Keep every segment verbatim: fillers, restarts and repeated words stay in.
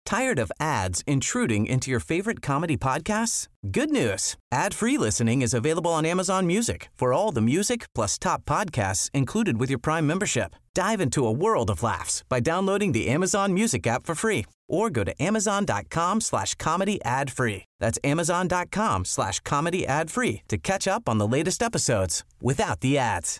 Tired of ads intruding into your favorite comedy podcasts? Good news. Ad-free listening is available on Amazon Music for all the music plus top podcasts included with your Prime membership. Dive into a world of laughs by downloading the Amazon Music app for free or go to amazon.com slash comedy ad free. That's amazon.com slash comedy ad free to catch up on the latest episodes without the ads.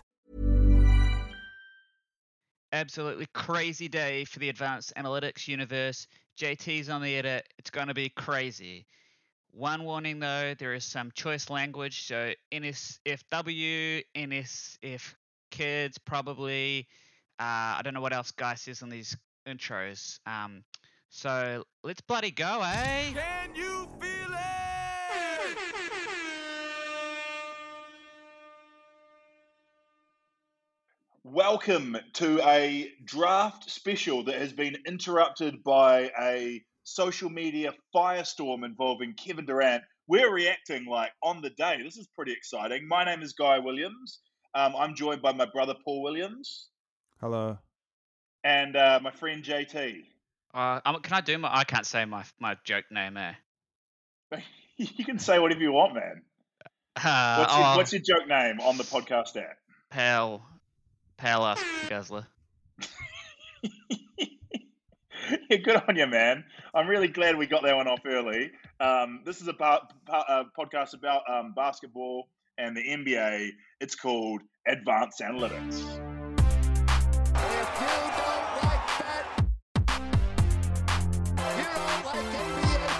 Absolutely crazy day for the advanced analytics universe. J T's on the edit. It's going to be crazy. One warning though, there is some choice language. So N S F W, N S F kids, probably. Uh, I don't know what else Guy says on these intros. Um, so let's bloody go, eh? Can you feel it? Welcome to a draft special that has been interrupted by a social media firestorm involving Kevin Durant. We're reacting like on the day. This is pretty exciting. My name is Guy Williams. Um, I'm joined by my brother Paul Williams. Hello. And uh, my friend J T. Uh, um, can I do my? I can't say my my joke name, eh? You can say whatever you want, man. Uh, What's your, oh, what's your joke name on the podcast app? pal, pal, us guzzler. Yeah, good on you, man. I'm really glad we got that one off early. Um, this is a, bar, a podcast about um, basketball and the N B A. It's called Advanced Analytics. If you don't like that, you don't like N B A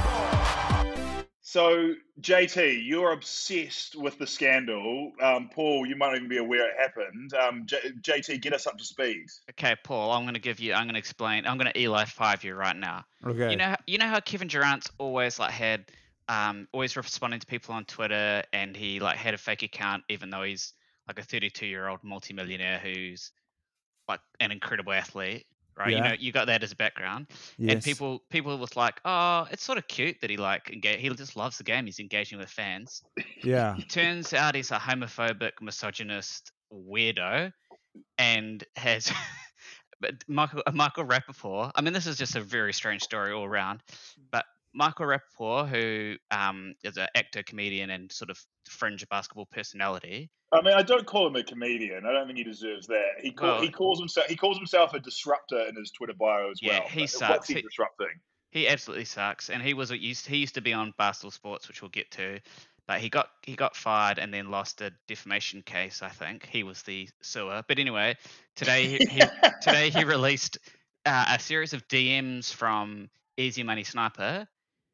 basketball. So, J T, you're obsessed with the scandal. Um, Paul, you might not even be aware it happened. Um, J- JT, get us up to speed. Okay, Paul, I'm going to give you. I'm going to explain. I'm going to Eli five you right now. Okay. You know, you know how Kevin Durant's always like had, um, always responding to people on Twitter, and he like had a fake account, even though he's like a thirty-two year old multimillionaire who's like an incredible athlete, right? You Yeah. know, you got that as a background, and Yes. people, people was like, oh, it's sort of cute that he like engage. He just loves the game. He's engaging with fans. Yeah. Turns out he's a homophobic, misogynist weirdo, and has. But Michael uh, Michael Rappaport. I mean, this is just a very strange story all around. But Michael Rappaport, who um, is an actor, comedian, and sort of fringe basketball personality. I mean, I don't call him a comedian. I don't think he deserves that. He call, Well- he calls himself he calls himself a disruptor in his Twitter bio as Yeah, well. he But sucks. What's he He- disrupting? He absolutely sucks, and he was a, used. He used to be on Barstool Sports, which we'll get to. But he got he got fired and then lost a defamation case. I think he was the suer. But anyway, today he, he today he released uh, a series of D Ms from Easy Money Sniper,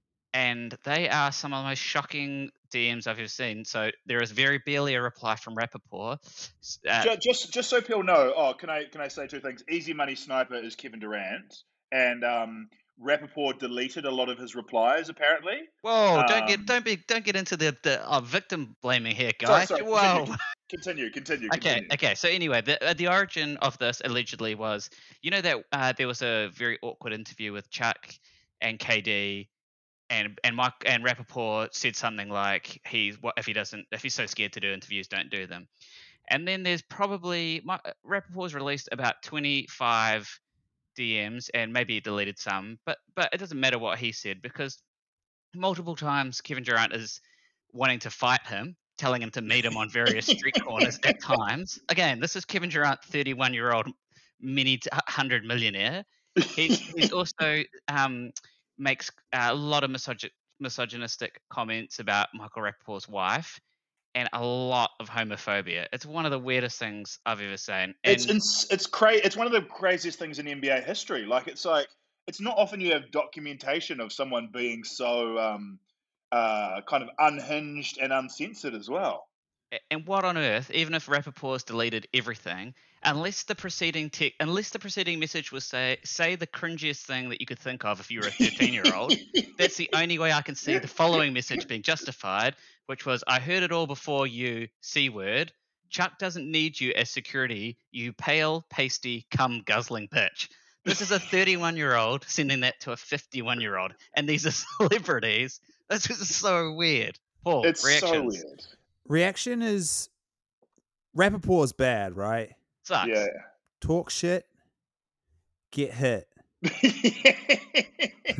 and they are some of the most shocking D Ms I've ever seen. So there is very barely a reply from Rappaport. Uh, Ju- just just so people know, oh, can I can I say two things? Easy Money Sniper is Kevin Durant, and um, Rappaport deleted a lot of his replies apparently. whoa! Don't um, get don't be don't get into the the oh, victim blaming here, Sorry, guys. sorry, Whoa! Continue, continue, continue. Okay, continue. okay. So anyway, the uh, the origin of this allegedly was, you know, that uh, there was a very awkward interview with Chuck and K D, and and Mike and Rappaport said something like, "He's what if he doesn't if he's so scared to do interviews, don't do them." And then there's probably my, Rappaport's released about twenty-five D Ms, and maybe he deleted some, but but it doesn't matter what he said because multiple times Kevin Durant is wanting to fight him, telling him to meet him on various street corners at times. Again, this is Kevin Durant, thirty-one-year-old mini t- hundred millionaire. He's, he's also um, makes a lot of misogy- misogynistic comments about Michael Rappaport's wife and a lot of homophobia. It's one of the weirdest things I've ever seen. And It's it's it's cra- It's one of the craziest things in N B A history. Like it's like it's not often you have documentation of someone being so um, uh, kind of unhinged and uncensored as well. And what on earth, even if Rappaport's deleted everything, unless the preceding te- unless the preceding message was say say the cringiest thing that you could think of if you were a thirteen-year-old, that's the only way I can see the following message being justified, which was, I heard it all before you, C-word. Chuck doesn't need you as security, you pale, pasty, cum guzzling bitch. This is a thirty-one-year-old sending that to a fifty-one-year-old, and these are celebrities. This is so weird. Paul, It's reactions. so weird. Reaction is Rappaport's bad, right? Sucks. Yeah. Talk shit, get hit.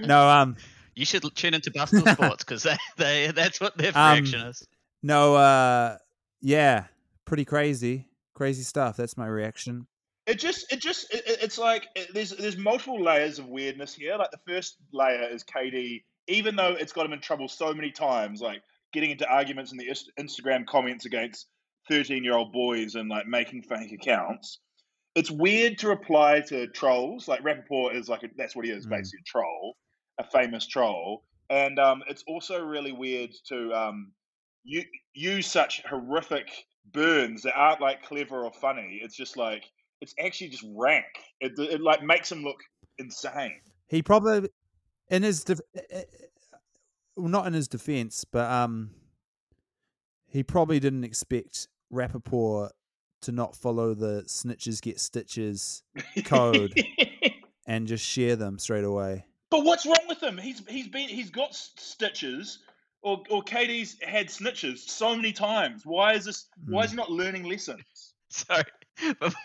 No, um, You should tune into Barstool Sports because they, they that's what their Um, reaction is. no, uh, yeah, pretty crazy, crazy stuff. That's my reaction. It just, it just, it, it's like it, there's there's multiple layers of weirdness here. Like the first layer is K D, even though it's got him in trouble so many times, like getting into arguments in the Instagram comments against thirteen-year-old boys and like making fake accounts. It's weird to reply to trolls. Like Rappaport is like a, that's what he is, Mm. basically a troll, a famous troll. And um, it's also really weird to um, u- use such horrific burns that aren't like clever or funny. It's just like it's actually just rank. It, it like makes him look insane. He probably, in his, def- well, not in his defense, but um, he probably didn't expect Rappaport to not follow the snitches get stitches code and just share them straight away. But what's wrong with him? He's he's been he's got s- stitches, or or Katie's had snitches so many times. Why is this? Why is he not learning lessons? Sorry, but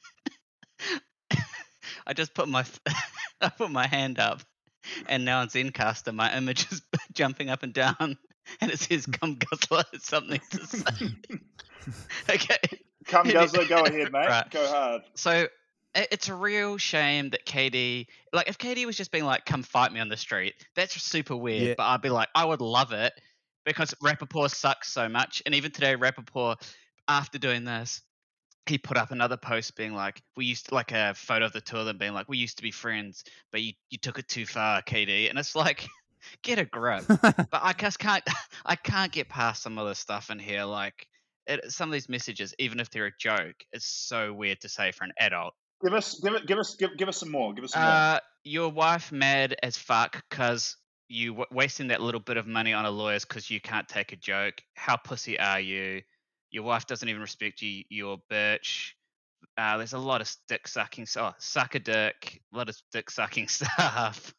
I just put my I put my hand up, and now on Zencaster my image is jumping up and down, and it says "Come Guzzler." It's something to say. Okay. Come Guzzler, go ahead, mate. Right. Go hard. So it- it's a real shame that K D, like, if K D was just being like, "Come fight me on the street," that's super weird. Yeah. But I'd be like, I would love it because Rappaport sucks so much. And even today, Rappaport, after doing this, he put up another post being like, "We used to, like a photo of the two of them being like, we used to be friends, but you, you took it too far, K D." And it's like, get a grip. But I just can't, I can't get past some of the stuff in here. Like, it, some of these messages, even if they're a joke, it's so weird to say for an adult. Give us, give it, give us, give, give us some more. Give us some more. Uh, your wife mad as fuck because you w- wasting that little bit of money on a lawyer's because you can't take a joke. How pussy are you? Your wife doesn't even respect you. You're a bitch. Uh, there's a lot of dick sucking. Oh, suck a dick. A lot of dick sucking stuff.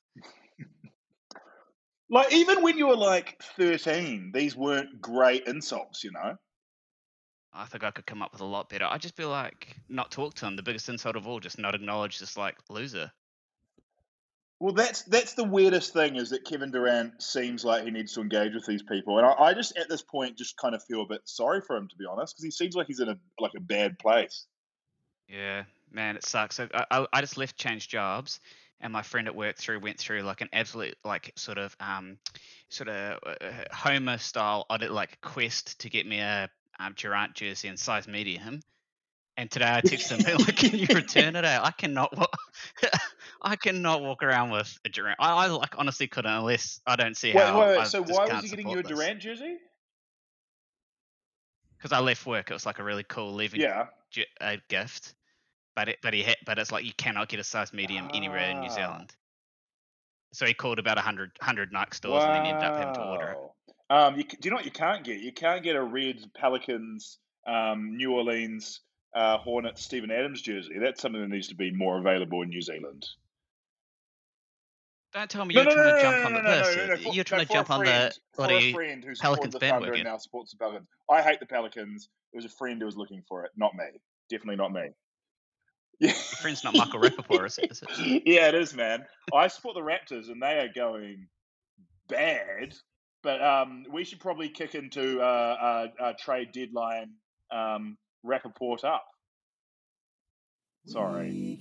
Like even when you were like thirteen, these weren't great insults, you know. I think I could come up with a lot better. I'd just be like, not talk to him. The biggest insult of all, just not acknowledge this like loser. Well, that's that's the weirdest thing is that Kevin Durant seems like he needs to engage with these people, and I, I just at this point just kind of feel a bit sorry for him, to be honest, because he seems like he's in a like a bad place. Yeah, man, it sucks. So I, I, I just left, changed jobs, and my friend at work through went through like an absolute like sort of um sort of uh, Homer style audit like quest to get me a um, Durant jersey in size medium. And today I texted him like, "Can you return it?" I cannot. Wa- I cannot walk around with a Durant. I, I like honestly couldn't unless I don't see Wait, how. wait, wait. I So just why can't was he getting you a support this. Durant jersey? Because I left work. It was like a really cool leaving Yeah. gi- uh, gift, but it, but he had, but it's like you cannot get a size medium anywhere in New Ah. Zealand. So he called about a hundred hundred Nike stores and then ended up having to order it. Wow. Um, you, c- do you know what you can't get? You can't get a red Pelicans, um, New Orleans uh, Hornets Stephen Adams jersey. That's something that needs to be more available in New Zealand. Don't tell me No, you're no, no, trying no, to jump no, on no, the no, no, this. no, no, for- You're trying no, to for a jump on the friend- for a bloody friend who supported Pelicans the Thunder bandwagon. and now supports the Pelicans. I hate the Pelicans. It was a friend who was looking for it, not me. Definitely not me. Yeah. Your friend's not Michael Rappaport, is it? Is it? Yeah, it is, man. I support the Raptors, and they are going bad. But um, we should probably kick into uh, uh, uh, trade deadline um, Rappaport up. Sorry.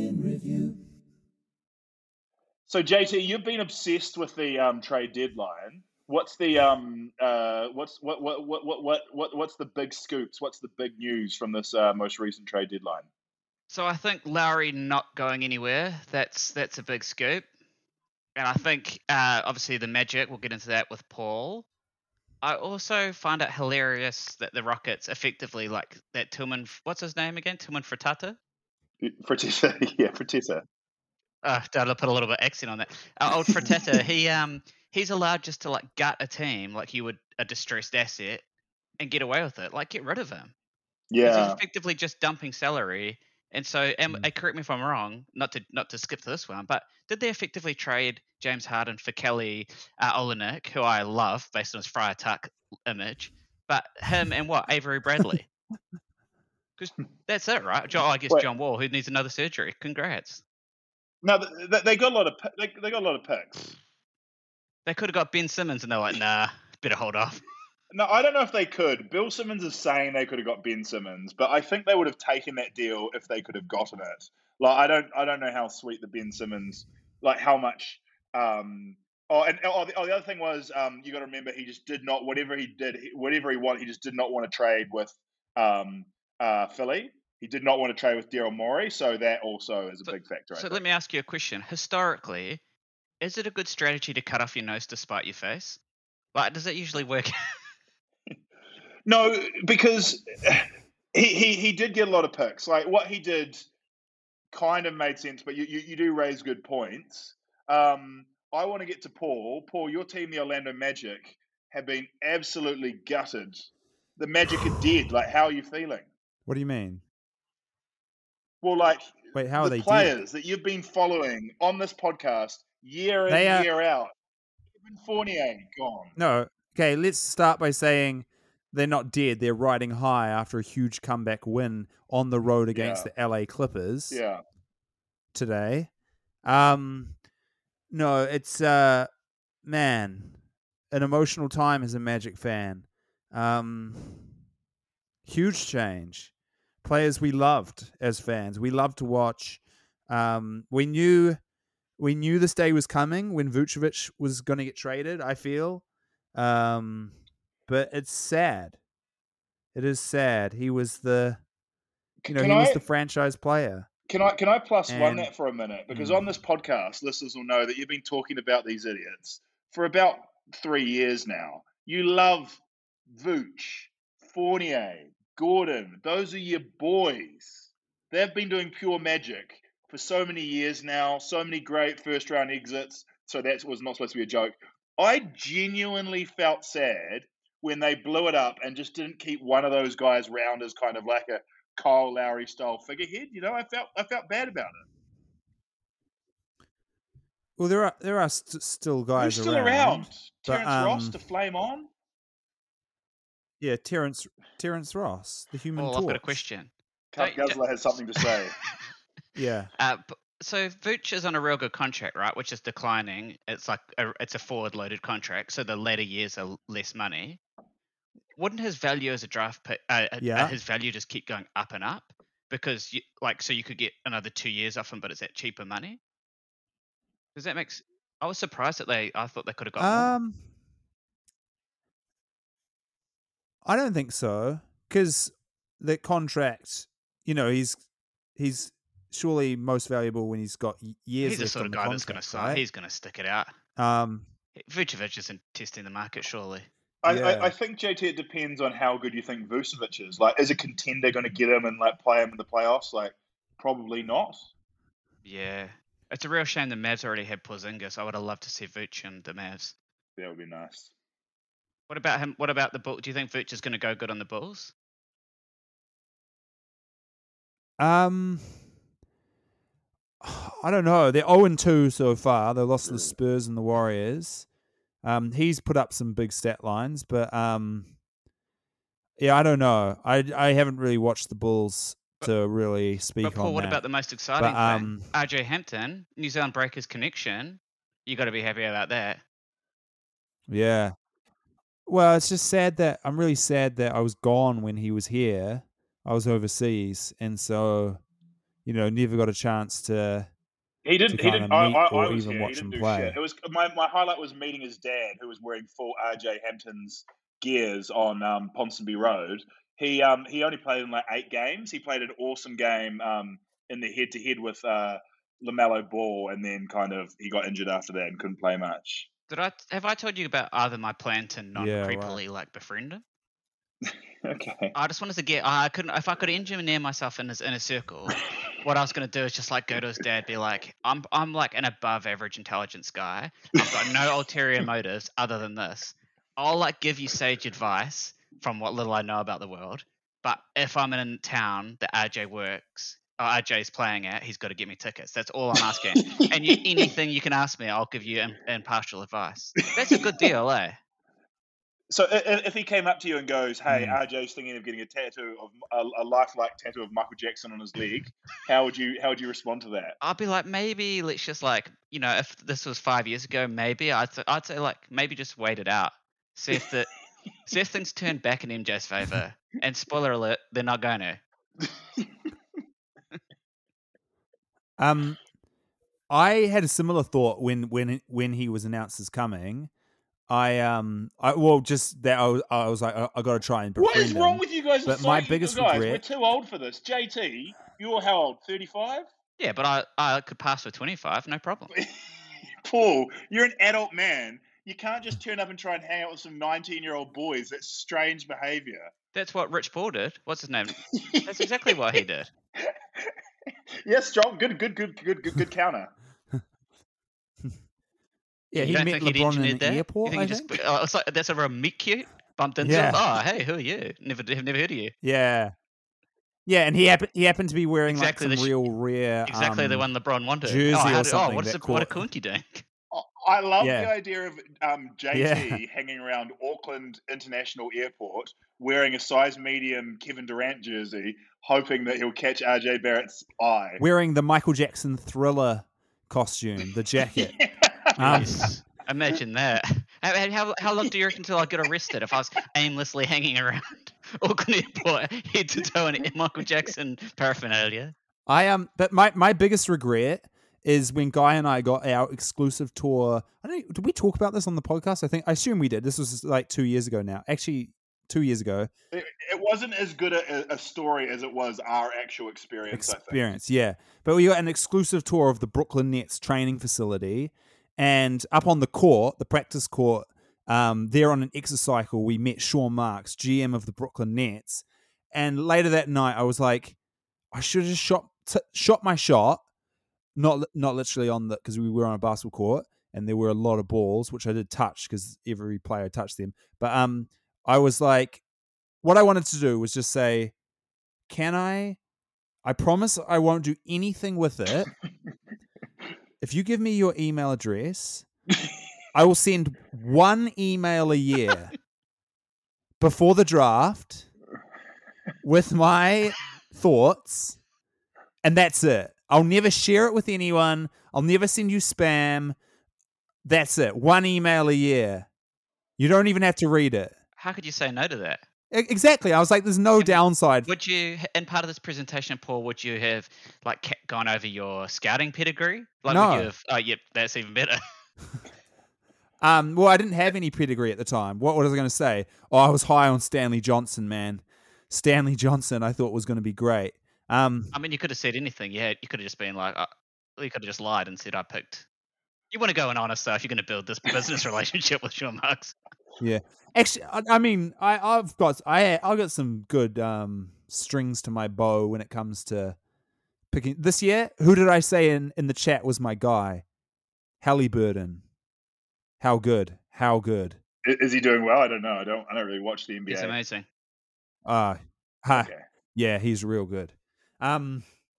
So J T, you've been obsessed with the um, trade deadline. What's the um uh what's what what what what what what what's the big scoops? What's the big news from this uh, most recent trade deadline? So I think Lowry not going anywhere. That's that's a big scoop. And I think uh, obviously the Magic. We'll get into that with Paul. I also find it hilarious that the Rockets effectively like that Tillman. What's his name again? Tillman Fratata. Fertitta, yeah, Fertitta. Uh, I'll put a little bit of accent on that. Uh, old Fratetta, he um he's allowed just to like gut a team like you would a distressed asset and get away with it. Like get rid of him. 'Cause he's Yeah, effectively just dumping salary. And so, and, Mm. and correct me if I'm wrong, not to not to skip to this one, but did they effectively trade James Harden for Kelly uh, Olynyk, who I love based on his Friar Tuck image, but him and what Avery Bradley? Because that's it, right? John, I guess Wait. John Wall, who needs another surgery. Congrats. No, they, they got a lot of they, they got a lot of picks. They could have got Ben Simmons, and they're like, nah, better hold off. No, I don't know if they could. Bill Simmons is saying they could have got Ben Simmons, but I think they would have taken that deal if they could have gotten it. Like I don't, I don't know how sweet the Ben Simmons, like how much. Um, oh, and oh, the, oh, the other thing was, um, you got to remember he just did not whatever he did, whatever he wanted, he just did not want to trade with um, uh, Philly. He did not want to trade with Daryl Morey, so that also is a So- big factor. I So think. let me ask you a question. Historically, is it a good strategy to cut off your nose to spite your face? Like, does that usually work? No, because he, he he did get a lot of picks. Like what he did kind of made sense, but you, you, you do raise good points. Um, I want to get to Paul. Paul, your team, the Orlando Magic, have been absolutely gutted. The Magic are dead. Like, how are you feeling? What do you mean? Well, like Wait, how are the they dead? players that you've been following on this podcast year in, They are- year out. Kevin Fournier, gone. No. Okay, let's start by saying they're not dead. They're riding high after a huge comeback win on the road against Yeah. the L A Clippers Yeah. today. Um, no, it's uh, man, an emotional time as a Magic fan. Um, huge change. Players we loved as fans. We loved to watch. Um, we knew, we knew this day was coming when Vucevic was going to get traded. I feel, um, but it's sad. It is sad. He was the, you know, Can he was I- the franchise player. Can I can I plus one And- that for a minute? Because Mm. on this podcast, listeners will know that you've been talking about these idiots for about three years now. You love Vooch, Fournier, Gordon. Those are your boys. They've been doing pure magic for so many years now. So many great first round exits. So that was not supposed to be a joke. I genuinely felt sad when they blew it up and just didn't keep one of those guys round as kind of like a Kyle Lowry style figurehead. You know, I felt I felt bad about it. Well, there are there are st- still guys Who's still around. around? but, Terrence Ross um, to flame on? Yeah, Terrence Terrence Ross, the Human Oh, Torch. I've got a question. Cup Don't- Guzzler has something to say. Yeah, Uh, b- so Vooch is on a real good contract, right? Which is declining. It's like a, it's a forward-loaded contract, so the later years are less money. Wouldn't his value as a draft pick, uh, uh, Yeah. his value just keep going up and up? Because you, like, so you could get another two years off him, but it's at cheaper money. Does that make? s- I was surprised that they. I thought they could have got more. um, I don't think so because the contract, you know, he's he's surely most valuable when he's got y- years He's the left sort on of the guy that's going to contract, sign. right? He's going to stick it out. Um, Vucevic isn't testing the market, surely. I, Yeah. I, I think J T, it depends on how good you think Vucevic is. Like, is a contender going to get him and like play him in the playoffs? Like, probably not. Yeah, it's a real shame the Mavs already had Porzingis. I would have loved to see Vooch and the Mavs. That would be nice. What about him? What about the Bull? Do you think Vooch is going to go good on the Bulls? um, I don't know. They're zero and two so far. They lost to the Spurs and the Warriors. Um, he's put up some big stat lines, but um, yeah, I don't know. I I haven't really watched the Bulls to really speak But Paul, on what that. about the most exciting But, um, thing? R J Hampton, New Zealand Breakers connection. You got to be happy about that. Yeah. Well, it's just sad that I'm really sad that I was gone when he was here. I was overseas, and so you know, never got a chance to. He didn't. to He kinda didn't. I, meet I, or I was even here. watch He didn't him do play. shit. It was my, my highlight was meeting his dad, who was wearing full R J Hampton's gears on um, Ponsonby Road. He um he only played in like eight games. He played an awesome game um in the head to head with uh, LaMelo Ball, and then kind of he got injured after that and couldn't play much. Did I have I told you about either my plan to non Yeah, creepily like befriend him? Okay. I just wanted to get. I couldn't. If I could engineer myself in his inner circle, what I was going to do is just like go to his dad, be like, I'm I'm like an above average intelligence guy. I've got no ulterior motives other than this. I'll like give you sage advice from what little I know about the world. But if I'm in town that R J works, or R J's playing at, he's got to get me tickets. That's all I'm asking. And you, anything you can ask me, I'll give you im- impartial advice. That's a good deal, eh? So i- i- if he came up to you and goes, "Hey, Mm. R J's thinking of getting a tattoo of a, a lifelike tattoo of Michael Jackson on his leg," how would you how would you respond to that? I'd be like, maybe let's just like, you know, if this was five years ago, maybe I'd th- I'd say like maybe just wait it out, see if the see if things turn back in M J's favor. And spoiler alert, they're not going to. Um, I had a similar thought when when when he was announced as coming. I um, I well, just that I was, I was like, I, I got to try and befriend What is wrong him. with you guys? But It's my like, biggest guys, we're regret- too old for this. J T, you're how old? thirty-five? Yeah, but I I could pass for twenty-five, no problem. Paul, you're an adult man. You can't just turn up and try and hang out with some nineteen-year-old boys. That's strange behaviour. That's what Rich Paul did. What's his name? That's exactly what he did. Yeah, strong. Good, good, good, good, good, good counter. Yeah, you he don't met think he'd LeBron in engineered the that? airport. You I think he think. just, oh, it's like that's a real meet cute. Bumped into Yeah. him. Oh, hey, who are you? Never, have never heard of you. Yeah, yeah, and he happened he happened to be wearing Exactly like the some sh- real rare, Exactly the um, one LeBron wanted. jersey oh, how or did- something Oh, what is that the, what a caught- Kunti doing? I love Yeah. the idea of um, J T Yeah. hanging around Auckland International Airport wearing a size medium Kevin Durant jersey, hoping that he'll catch R J Barrett's eye. wearing the Michael Jackson Thriller costume, the jacket. Um, Yes. Imagine that. How, how, how long do you reckon until I get arrested if I was aimlessly hanging around Auckland Airport, head to toe in Michael Jackson paraphernalia? I um, but my my biggest regret is when Guy and I got our exclusive tour. I don't. Did we talk about this on the podcast? I think I assume we did. This was like two years ago now. Actually, two years ago. It, it wasn't as good a, a story as it was our actual experience, Experience, yeah. But we got an exclusive tour of the Brooklyn Nets training facility, and up on the court, the practice court, um, there on an exercycle, we met Sean Marks, G M of the Brooklyn Nets. And later that night, I was like, I should have just shot t- shot my shot, not li- not literally on the because we were on a basketball court and there were a lot of balls which I did touch because every player touched them. But um, I was like, what I wanted to do was just say, can I? I promise I won't do anything with it. If you give me your email address, I will send one email a year before the draft with my thoughts, and that's it. I'll never share it with anyone. I'll never send you spam. That's it. One email a year. You don't even have to read it. How could you say no to that? E- Exactly. I was like, there's no downside. Would you, in part of this presentation, Paul, would you have like ca- gone over your scouting pedigree? Like, No. would you have? Oh, yep, that's even better. Um, well, I didn't have any pedigree at the time. What, what was I going to say? Oh, I was high on Stanley Johnson, man. Stanley Johnson, I thought was going to be great. Um, I mean, you could have said anything. Yeah, you could have just been like, uh, you could have just lied and said, I picked. You want to go in honest stuff. You're going to build this business relationship with Sean Marks. yeah. Actually, I, I mean, I, I've got I I've got some good um, strings to my bow when it comes to picking this year. Who did I say in, in the chat was my guy? Halliburton. How good? How good? I- Is he doing well? I don't know. I don't. I don't really watch the N B A. It's amazing. Uh, ha, Okay. yeah, he's real good. Um,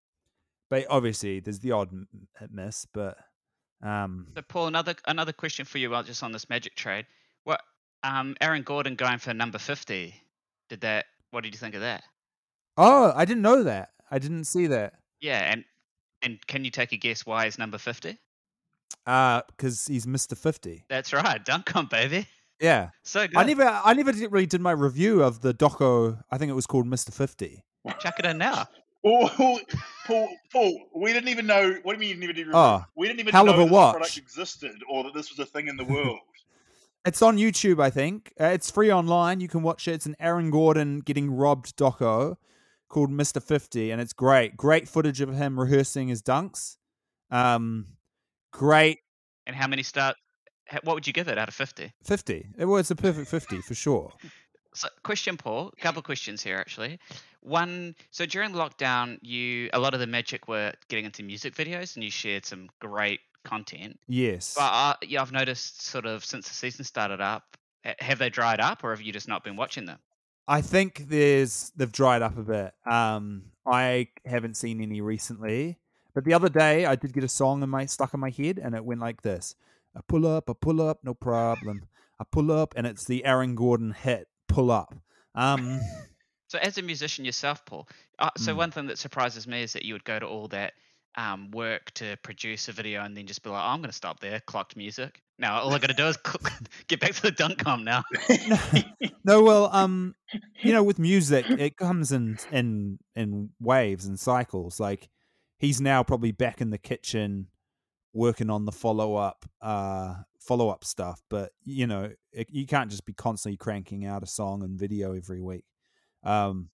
but obviously there's the odd m- miss, but um, So, Paul, another another question for you, uh, just on this Magic trade. What, um, Aaron Gordon going for number fifty? Did that? What did you think of that? oh, I didn't know that. I didn't see that. Yeah, and and can you take a guess why he's number fifty? Uh, because he's Mister fifty. That's right, dunk on, baby. Yeah. So good. I never, I never did, really did my review of the doco. I think it was called Mister fifty. Chuck it in now. Oh, Paul, Paul, we didn't even know. What do you mean you didn't even? Oh, we didn't even hell know of a this watch. product existed or that this was a thing in the world. It's on YouTube, I think. Uh, it's free online. You can watch it. It's an Aaron Gordon getting robbed doco called Mister fifty, and it's great. Great footage of him rehearsing his dunks. Um, great And how many start? ha- What would you give it out of fifty? fifty. It was a perfect fifty for sure. So, question, Paul. A couple of questions here, actually. One. So during lockdown, you a lot of the Magic were getting into music videos, and you shared some great content. Yes. But uh, yeah, I've noticed sort of since the season started up, ha- have they dried up, or have you just not been watching them? I think there's they've dried up a bit. Um, I haven't seen any recently, but the other day I did get a song in my stuck in my head, and it went like this: "I pull up, I pull up, no problem. I pull up, and it's the Aaron Gordon hit "Pull Up." Um, So as a musician yourself, Paul, uh, so Mm. one thing that surprises me is that you would go to all that um, work to produce a video and then just be like, oh, I'm going to stop there, clocked music. Now all I got to do is get back to the dunk com now. no, no, well, um, you know, with music, it comes in in in waves and cycles. Like he's now probably back in the kitchen working on the follow up, uh, follow up stuff. But you know, it, you can't just be constantly cranking out a song and video every week. Um,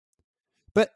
but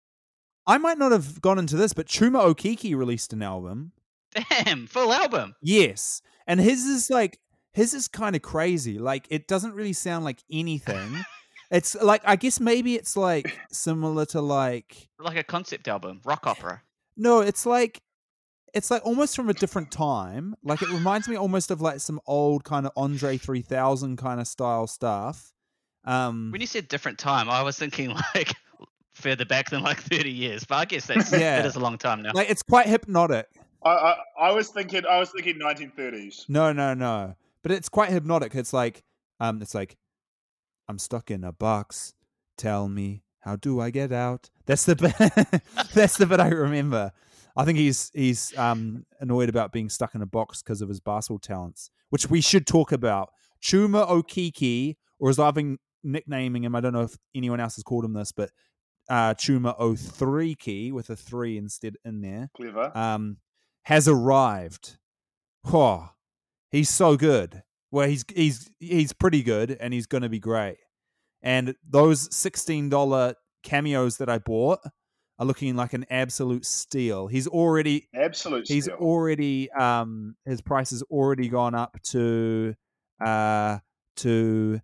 I might not have gone into this, but Chuma Okeke released an album. Damn, full album. Yes, and his is like his is kind of crazy. Like it doesn't really sound like anything. It's like I guess maybe it's like similar to like Like a concept album, rock opera. no, it's like it's like almost from a different time. Like it reminds me almost of like some old kind of Andre three thousand kind of style stuff. Um, When you said different time, I was thinking like further back than like thirty years, but I guess that's Yeah. that is a long time now. like it's quite hypnotic. I, I I was thinking I was thinking nineteen thirties. No, no, no. But it's quite hypnotic. It's like um it's like I'm stuck in a box. Tell me, how do I get out? That's the bit that's the bit I remember. I think he's he's um annoyed about being stuck in a box because of his basketball talents, which we should talk about. Chuma Okeke, or as I've been nicknaming him, I don't know if anyone else has called him this, but uh Chuma O three Key with a three instead in there. Clever. Um has arrived. Oh, he's so good. Well, he's he's he's pretty good, and he's going to be great. And those sixteen dollar cameos that I bought are looking like an absolute steal. He's already Absolute he's steal. already um his price has already gone up to uh to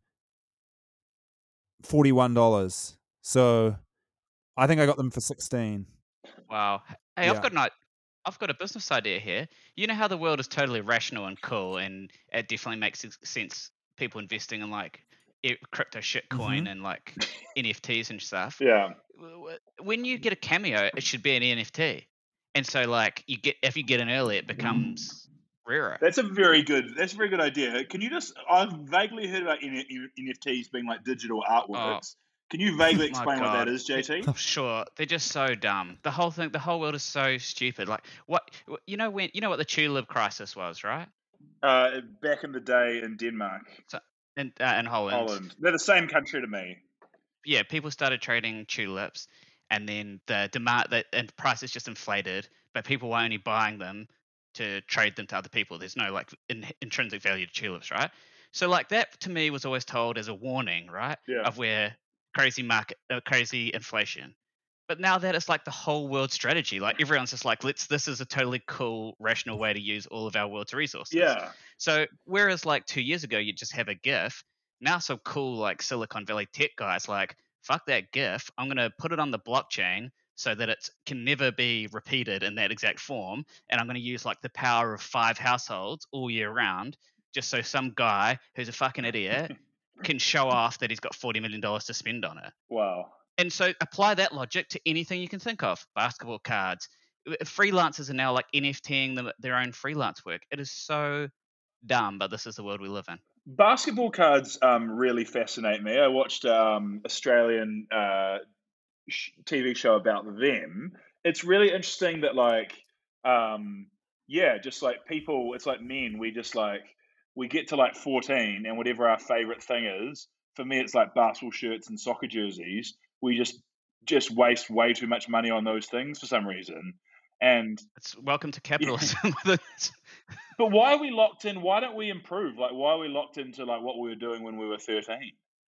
forty one dollars. So I think I got them for sixteen. Wow. Hey, Yeah. I've got an, i- I've got a business idea here. You know how the world is totally rational and cool, and it definitely makes s- sense. People investing in like e- crypto shitcoin Mhm. and like N F Ts and stuff. Yeah. W- w- When you get a cameo, it should be an N F T, and so like you get if you get in early, it becomes rarer. That's a very good. That's a very good idea. Can you just? I've vaguely heard about N- N F Ts being like digital artworks. Can you vaguely Oh My explain what that God. is, J T? Sure, they're just so dumb. The whole thing, the whole world is so stupid. Like what wh- you know when you know what the tulip crisis was, right? Uh, back in the day in Denmark, In uh, in Holland. Holland, they're the same country to me. Yeah, people started trading tulips, and then the demand that and prices just inflated, but people were only buying them to trade them to other people. There's no like in, intrinsic value to tulips, right? So like that to me was always told as a warning, right, Yeah. of where crazy market, uh, crazy inflation. But now that it's like the whole world strategy, like everyone's just like, let's. This is a totally cool, rational way to use all of our world's resources. Yeah. So whereas like two years ago you just have a GIF, now some cool like Silicon Valley tech guys like, fuck that GIF, I'm gonna put it on the blockchain so that it can never be repeated in that exact form, and I'm gonna use like the power of five households all year round, just so some guy who's a fucking idiot can show off that he's got forty million dollars to spend on it. Wow. And so apply that logic to anything you can think of. Basketball cards. Freelancers are now like NFTing them, their own freelance work. It is so dumb, but this is the world we live in. Basketball cards um, really fascinate me. I watched um, Australian uh, sh- T V show about them. It's really interesting that like, um, yeah, just like people, it's like men. We just like we get to like fourteen, and whatever our favorite thing is. For me, it's like basketball shirts and soccer jerseys. We just just waste way too much money on those things for some reason. And It's welcome to capitalism. It's- but why are we locked in? Why don't we improve? Like, why are we locked into like what we were doing when we were thirteen?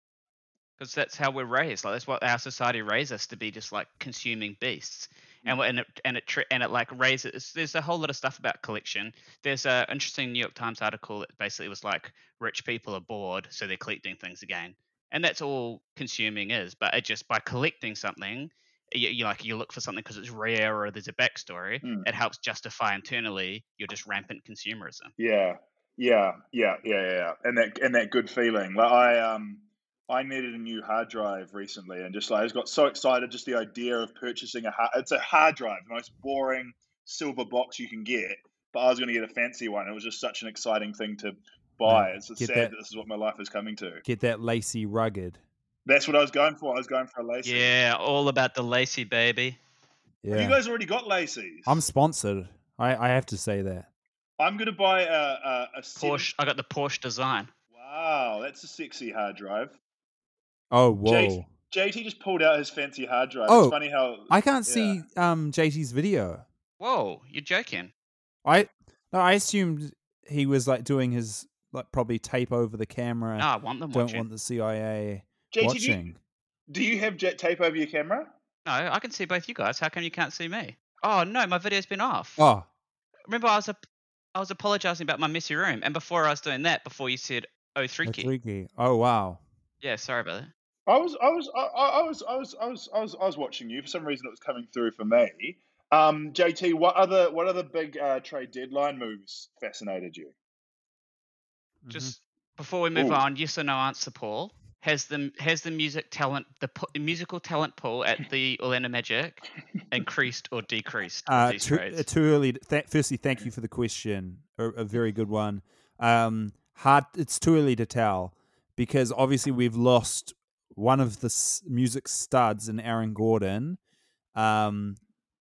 because that's how we're raised. Like that's what our society raised us to be, just like consuming beasts. And what- and it and it tri- and it like raises. There's a whole lot of stuff about collection. There's a interesting New York Times article that basically was like rich people are bored, so they're collecting things again, and that's all consuming is. But it just by collecting something, you, you like you look for something because it's rare or there's a backstory. Mm. It helps justify internally your just rampant consumerism. Yeah, yeah, yeah, yeah, yeah, yeah. And that and that good feeling. Like I um I needed a new hard drive recently, and just like I just got so excited just the idea of purchasing a hard. It's a hard drive, the most boring silver box you can get. But I was going to get a fancy one. It was just such an exciting thing to by. No, It's just get sad that- that this is what my life is coming to. Get that lacy rugged. That's what I was going for. I was going for a lacy. Yeah, all about the lacy, baby. Yeah. Have you guys already got lacies? I'm sponsored. I, I have to say that. I'm going to buy a a, a seven- Porsche. I got the Porsche design. Wow, that's a sexy hard drive. Oh, whoa. J- JT just pulled out his fancy hard drive. Oh, it's funny how I can't yeah. see um J T's video. Whoa, you're joking. I no, I assumed he was like doing his like probably tape over the camera. No, I want them Don't watching. want the C I A J T, do you, watching. do you have jet tape over your camera? No, I can see both you guys. How come you can't see me? Oh no, my video's been off. Oh, Remember, I was a, I was apologizing about my messy room, and before I was doing that, before you said oh three key. Matriki. Oh, wow. Yeah, sorry about that. I was, I was, I, I I was, I was, I was, I was, I was watching you. For some reason, it was coming through for me. Um, J T, what other, what other big uh, trade deadline moves fascinated you? Just before we move Ooh. on, yes or no answer, Paul. Has the has the music talent the pu- musical talent pool at the Orlando Magic increased or decreased with Uh, these too, trades? uh, too early. To, th- firstly, thank you for the question. A, a very good one. Um, hard. It's too early to tell because obviously we've lost one of the s- music studs in Aaron Gordon. Um,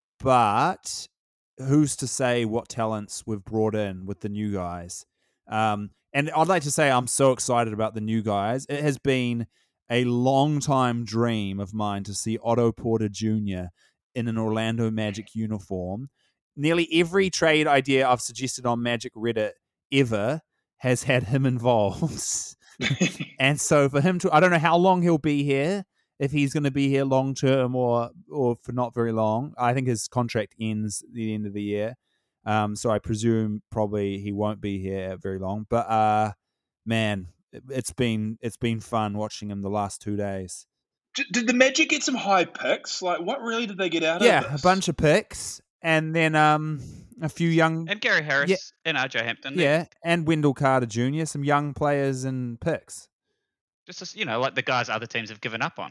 but who's to say what talents we've brought in with the new guys? Um, and I'd like to say I'm so excited about the new guys. It has been a long time dream of mine to see Otto Porter Junior in an Orlando Magic uniform. Nearly every trade idea I've suggested on Magic Reddit ever has had him involved. And so for him to, I don't know how long he'll be here, if he's going to be here long term or or for not very long. I think his contract ends at the end of the year. Um, so I presume probably he won't be here very long. But uh, man, it, it's been it's been fun watching him the last two days. D- Did the Magic get some high picks? Like, what really did they get out Yeah, of a this? bunch of picks, and then um, a few young, and Gary Harris Yeah. and R J Hampton. yeah, and Wendell Carter Junior Some young players and picks. Just as, you know, like the guys other teams have given up on.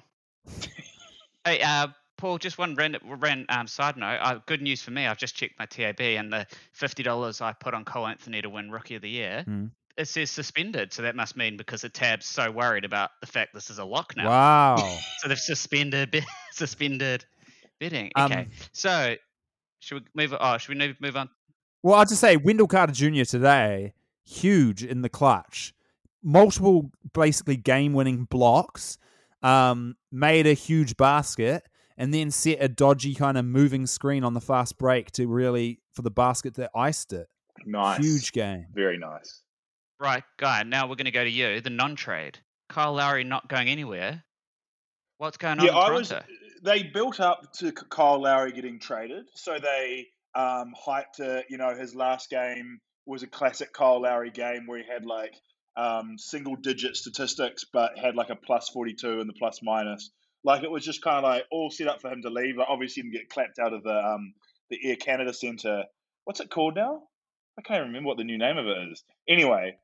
Hey, uh, Paul, just one random, random um, side note. Uh, good news for me. I've just checked my T A B, and the fifty dollars I put on Cole Anthony to win Rookie of the Year, Hmm. it says suspended. So that must mean because the tab's so worried about the fact this is a lock now. Wow. So they've suspended be- suspended bidding. Um, Okay, so should we move? Oh, should we move move on? Well, I'll just say Wendell Carter Junior today, huge in the clutch. Multiple basically game-winning blocks, um, made a huge basket, and then set a dodgy kind of moving screen on the fast break to really, for the basket that iced it. Nice. Huge game. Very nice. Right, Guy. Now we're going to go to you. The non-trade. Kyle Lowry not going anywhere. What's going on Yeah, in I Toronto? was. They built up to K- Kyle Lowry getting traded, so they um, hyped it. You know, his last game was a classic Kyle Lowry game where he had like um, single-digit statistics, but had like a plus forty-two in the plus minus. Like it was just kind of like all set up for him to leave. Like obviously, he didn't get clapped out of the um, the Air Canada Centre. What's it called now? I can't remember what the new name of it is. Anyway.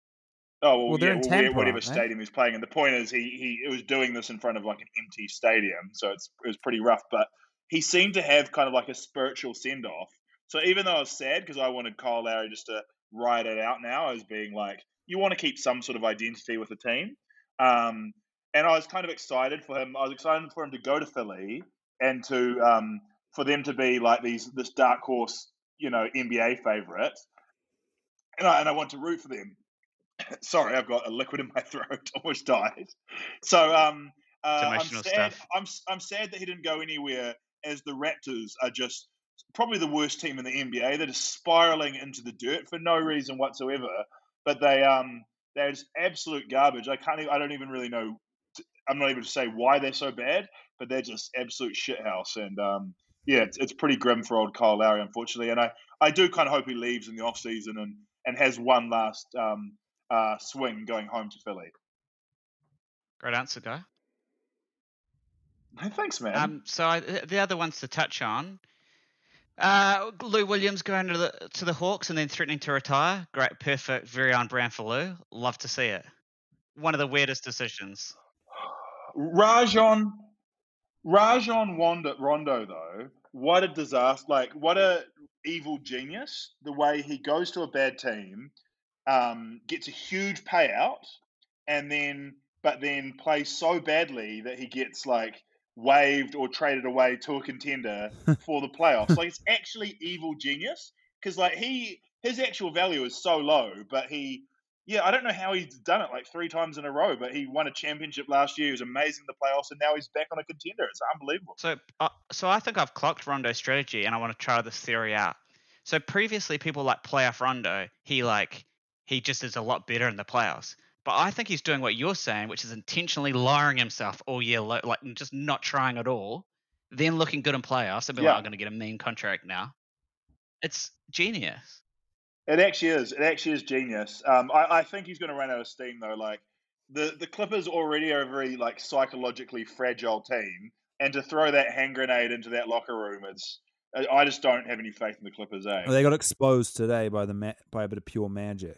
Oh well, Well, they're yeah, in well, Tampa, whatever aren't they? stadium he's playing in. The point is, he he it was doing this in front of like an empty stadium, so it's it was pretty rough. But he seemed to have kind of like a spiritual send off. So even though I was sad because I wanted Kyle Lowry just to ride it out now as being like you want to keep some sort of identity with the team, um, and I was kind of excited for him. I was excited for him to go to Philly and to um, for them to be like these this dark horse, you know, N B A favorites, and I and I want to root for them. Sorry, I've got a liquid in my throat. Almost died. So um, uh, I'm emotional sad. stuff. I'm I'm sad that he didn't go anywhere. As the Raptors are just probably the worst team in the N B A. They're just spiraling into the dirt for no reason whatsoever. But they um they're just absolute garbage. I can't. Even, I don't even really know. I'm not able to say why they're so bad, but they're just absolute shithouse. And um, yeah, it's, it's pretty grim for old Kyle Lowry, unfortunately. And I, I do kind of hope he leaves in the off season and and has one last um. Uh, swing going home to Philly. Great answer, Guy. Thanks, man. Um, so I, the other ones to touch on. Uh, Lou Williams going to the to the Hawks and then threatening to retire. Great, perfect, very on brand for Lou. Love to see it. One of the weirdest decisions. Rajon, Rajon Rondo, Rondo, though, what a disaster! Like, what a evil genius. The way he goes to a bad team, um, gets a huge payout, and then but then plays so badly that he gets like waived or traded away to a contender for the playoffs. Like it's actually evil genius because like he his actual value is so low, but he yeah I don't know how he's done it like three times in a row, but he won a championship last year. He was amazing in the playoffs, and now he's back on a contender. It's unbelievable. So, uh, so I think I've clocked Rondo's strategy, and I want to try this theory out. So previously, people like playoff Rondo, he like he just is a lot better in the playoffs. But I think he's doing what you're saying, which is intentionally lowering himself all year, lo- like just not trying at all, then looking good in playoffs and be Yeah. like, I'm going to get a mean contract now. It's genius. It actually is. It actually is genius. Um, I, I think he's going to run out of steam though. Like the the Clippers already are a very like psychologically fragile team, and to throw that hand grenade into that locker room, it's I I just don't have any faith in the Clippers. Eh? Well, they got exposed today by the ma- by a bit of pure magic.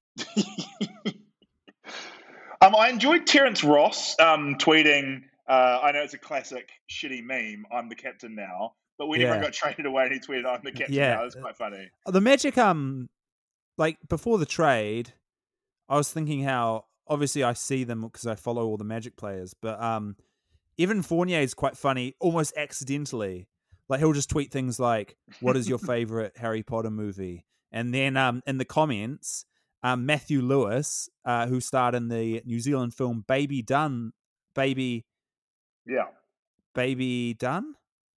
um, I enjoyed Terrence Ross um, tweeting. Uh, I know it's a classic shitty meme. I'm the captain now. But when Yeah. everyone got traded away, and he tweeted, "I'm the captain Yeah. now." It's quite funny. The Magic, um, like before the trade, I was thinking how obviously I see them because I follow all the Magic players, but um, Evan Fournier is quite funny, almost accidentally. Like he'll just tweet things like, "What is your favorite Harry Potter movie?" And then um, in the comments, um, Matthew Lewis, uh, who starred in the New Zealand film Baby Done, Baby Yeah. Baby Dunn,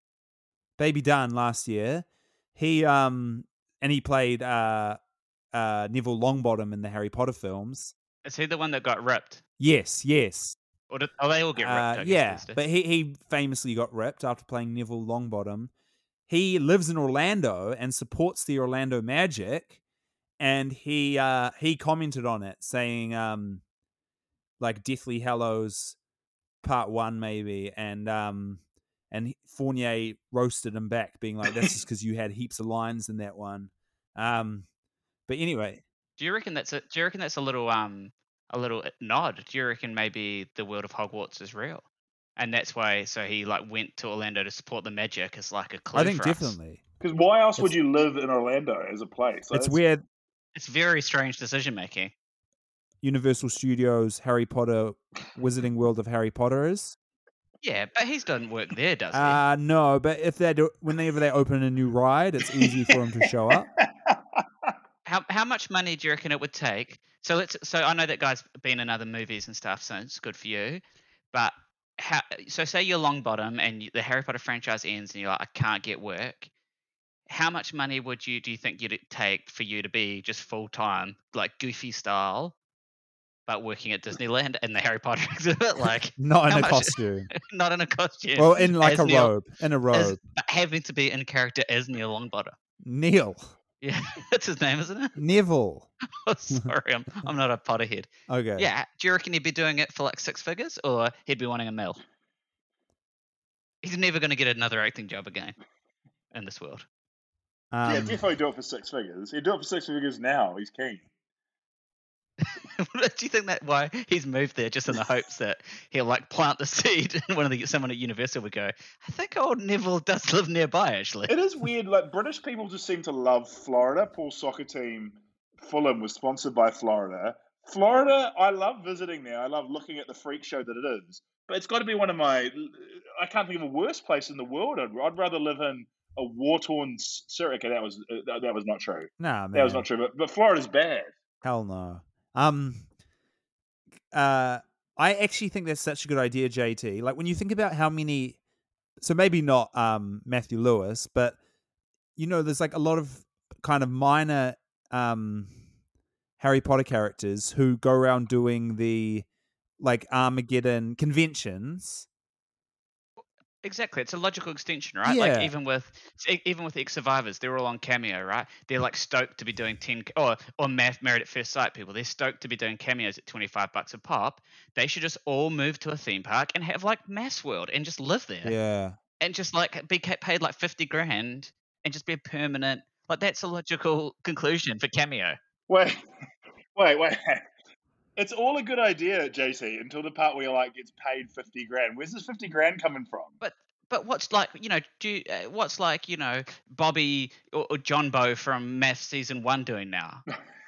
Baby Dunn last year. He um and he played uh uh Neville Longbottom in the Harry Potter films. Is he the one that got ripped? Yes, yes, Or did, oh, they all get ripped. I uh, guess, yeah. these days. But he he famously got ripped after playing Neville Longbottom. He lives in Orlando and supports the Orlando Magic, and he uh he commented on it saying um like Deathly Hallows Part One maybe, and um. And Fournier roasted him back, being like, "That's just because you had heaps of lines in that one." Um, but anyway, Do you reckon that's a, do you reckon that's a little um a little nod? Do you reckon maybe the world of Hogwarts is real, and that's why so he like went to Orlando to support the Magic as like a clue I think for us? definitely Because why else would It's- you live in Orlando as a place? Like, it's that's- weird. It's very strange decision making. Universal Studios Harry Potter Wizarding World of Harry Potter is. Yeah, but he's done work there, does he? Uh no, but if they do, whenever they open a new ride, it's easy for him to show up. How how much money do you reckon it would take? So let's so I know that guy's been in other movies and stuff, so it's good for you. But how? So say you're Longbottom and you, the Harry Potter franchise ends, and you're like, I can't get work. How much money would you do you think you'd take for you to be just full time, like Goofy style, but working at Disneyland in the Harry Potter exhibit, like Not in How a much- costume. not in a costume, Well, in like as a Neil- robe. In a as- robe. but having to be in character as Neil Longbottom. Neil. Yeah, that's his name, isn't it? Neville. Oh, sorry, I'm I'm not a Potterhead. Okay. Yeah, do you reckon he'd be doing it for like six figures, or he'd be wanting a mil? He's never going to get another acting job again in this world. Um, yeah, definitely do it for six figures. He'd do it for six figures now. He's keen. Do you think that why he's moved there just in the hopes that he'll like plant the seed and one of the someone at Universal would go, I think old Neville does live nearby actually. It is weird. Like British people just seem to love Florida. Paul's soccer team, Fulham, was sponsored by Florida. Florida, I love visiting there. I love looking at the freak show that it is. But it's got to be one of my. I can't think of a worse place in the world. I'd, I'd rather live in a war-torn Syria. That was uh, that, that was not true. nah, man. That was not true. But but Florida's bad. Hell no. Um, uh, I actually think that's such a good idea, J T. Like when you think about how many, so maybe not um Matthew Lewis, but you know, there's like a lot of kind of minor um Harry Potter characters who go around doing the like Armageddon conventions. Exactly, it's a logical extension, right? Yeah. Like even with e- even with ex survivors, they're all on Cameo, right? They're like stoked to be doing ten or or Math Married at First Sight people. They're stoked to be doing cameos at twenty five bucks a pop. They should just all move to a theme park and have like Mass World and just live there Yeah. and just like be ca- paid like fifty grand and just be a permanent. Like that's a logical conclusion for Cameo. Wait, wait, wait. It's all a good idea, J C, until the part where you're like gets paid fifty grand. Where's this fifty grand coming from? But but what's like you know do you, uh, what's like you know Bobby or, or John Bow from Math season one doing now?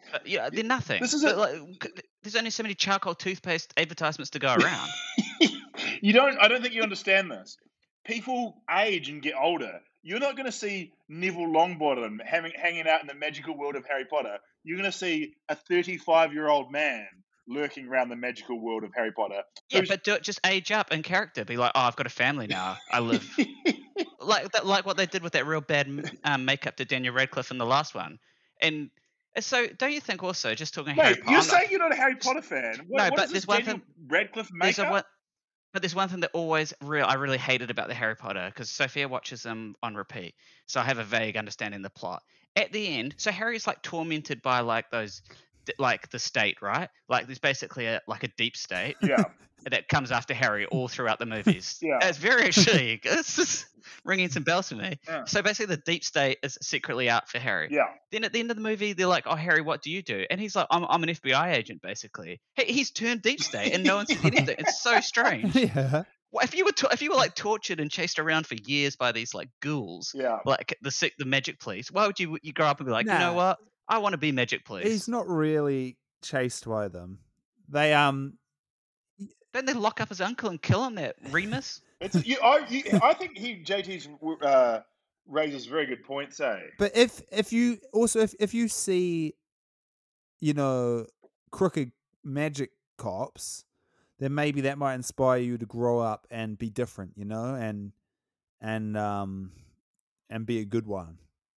But yeah, they're nothing. This is But, a- like, c- there's only so many charcoal toothpaste advertisements to go around. You don't. I don't think you understand this. People age and get older. You're not going to see Neville Longbottom having hanging out in the magical world of Harry Potter. You're going to see a thirty-five-year-old man lurking around the magical world of Harry Potter. Yeah, who's- but do it, just age up in character. Be like, oh, I've got a family now. I live like that, like what they did with that real bad m- um, makeup to Daniel Radcliffe in the last one. And uh, so, don't you think also, just talking Harry Wait, Potter? you're I'm not- saying you're not a Harry Potter fan? What, No, what but is this there's one Daniel thing- Radcliffe there's a makeup? one, but there's one thing that always real I really hated about the Harry Potter, because Sophia watches them on repeat, so I have a vague understanding of the plot. At the end, so Harry's like tormented by like those, d- like the state, right? Like there's basically a like a deep state Yeah. that comes after Harry all throughout the movies. Yeah. It's very actually it's just ringing some bells for me. Yeah. So basically, the deep state is secretly out for Harry. Yeah. Then at the end of the movie, they're like, "Oh, Harry, what do you do?" And he's like, "I'm, I'm an F B I agent, basically." He, he's turned deep state, and no one said anything. It's so strange. yeah. Well, if you were to, if you were like tortured and chased around for years by these like ghouls, Yeah. like the sick, the magic police, why would you you grow up and be like, you know Nah. what? I want to be magic police. He's not really chased by them. They um Don't they lock up his uncle and kill him? That Remus. It's you. I, you, I think he J T's uh, raises very good points. Eh? but if if you also if, if you see you know crooked magic cops, then maybe that might inspire you to grow up and be different, you know, and and um and be a good one.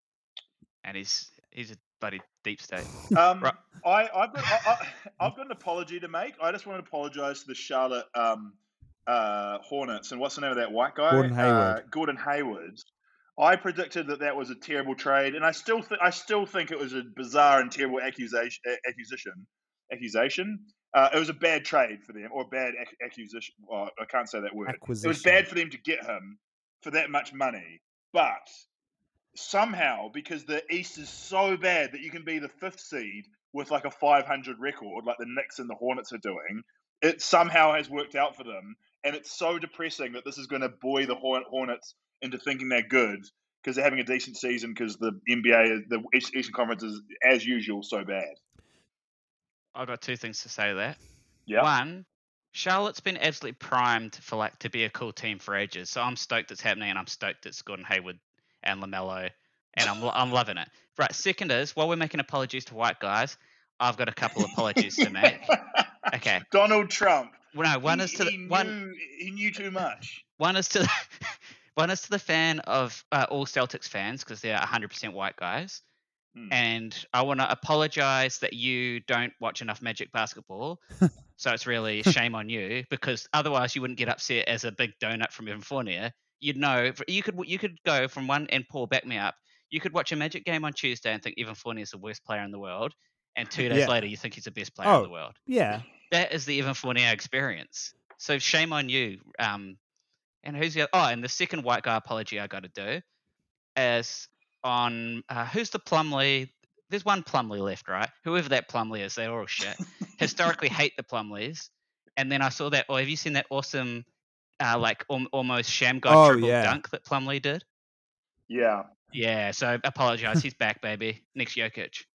And he's he's a bloody deep state. Um, Right. I, I've got I, I, I've got an apology to make. I just want to apologise to the Charlotte um, uh, Hornets and what's the name of that white guy? Gordon Hayward. Uh, Gordon Hayward. I predicted that that was a terrible trade, and I still th- I still think it was a bizarre and terrible accusation. Accusation. Accusation. Uh, it was a bad trade for them, or a bad ac- accusation. Well, I can't say that word. Acquisition. It was bad for them to get him for that much money, but somehow, because the East is so bad that you can be the fifth seed with like a five hundred record, like the Knicks and the Hornets are doing, it somehow has worked out for them. And it's so depressing that this is going to buoy the Horn- Hornets into thinking they're good because they're having a decent season because the N B A, the East- Eastern Conference is, as usual, so bad. I've got two things to say to that. Yeah. One, Charlotte's been absolutely primed for like to be a cool team for ages. So I'm stoked it's happening, and I'm stoked it's Gordon Hayward and LaMelo, and I'm I'm loving it. Right. Second is, while we're making apologies to white guys, I've got a couple of apologies to make. Okay. Donald Trump. Well, no, one he, is to he the knew, one. he knew too much. One is to the, one is to the fan of uh, all Celtics fans, because they're one hundred percent white guys. Hmm. And I want to apologize that you don't watch enough Magic basketball. So it's really shame on you, because otherwise you wouldn't get upset as a big donut from Evan Fournier. You'd know you could you could go from one, and Paul, back me up. You could watch a Magic game on Tuesday and think Evan Fournier is the worst player in the world, and two days Yeah. later you think he's the best player Oh. in the world. Yeah. That is the Evan Fournier experience. So shame on you. Um, and who's the other? Oh, and the second white guy apology I got to do is on uh, who's the Plumlee? There's one Plumlee left, right? Whoever that Plumlee is, they're all shit. Historically hate the Plumlees. And then I saw that. Oh, have you seen that awesome, uh, like al- almost sham god Oh, dribble yeah. dunk that Plumlee did? Yeah. Yeah. So apologize. He's back, baby. Next Jokic.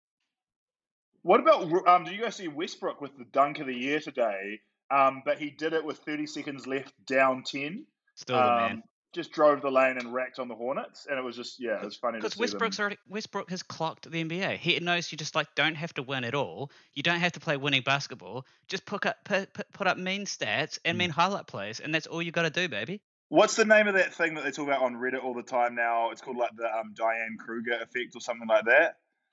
What about um? Did you guys see Westbrook with the dunk of the year today? Um, but he did it with thirty seconds left, down ten. Still the man. Um, just drove the lane and racked on the Hornets, and it was just yeah, it was funny to Because see Westbrook's them. already Westbrook has clocked the N B A. He knows you just like don't have to win at all. You don't have to play winning basketball. Just put up put, put, put up mean stats and Mm. mean highlight plays, and that's all you got to do, baby. What's the name of that thing that they talk about on Reddit all the time now? It's called like the um, Diane Kruger effect or something like that.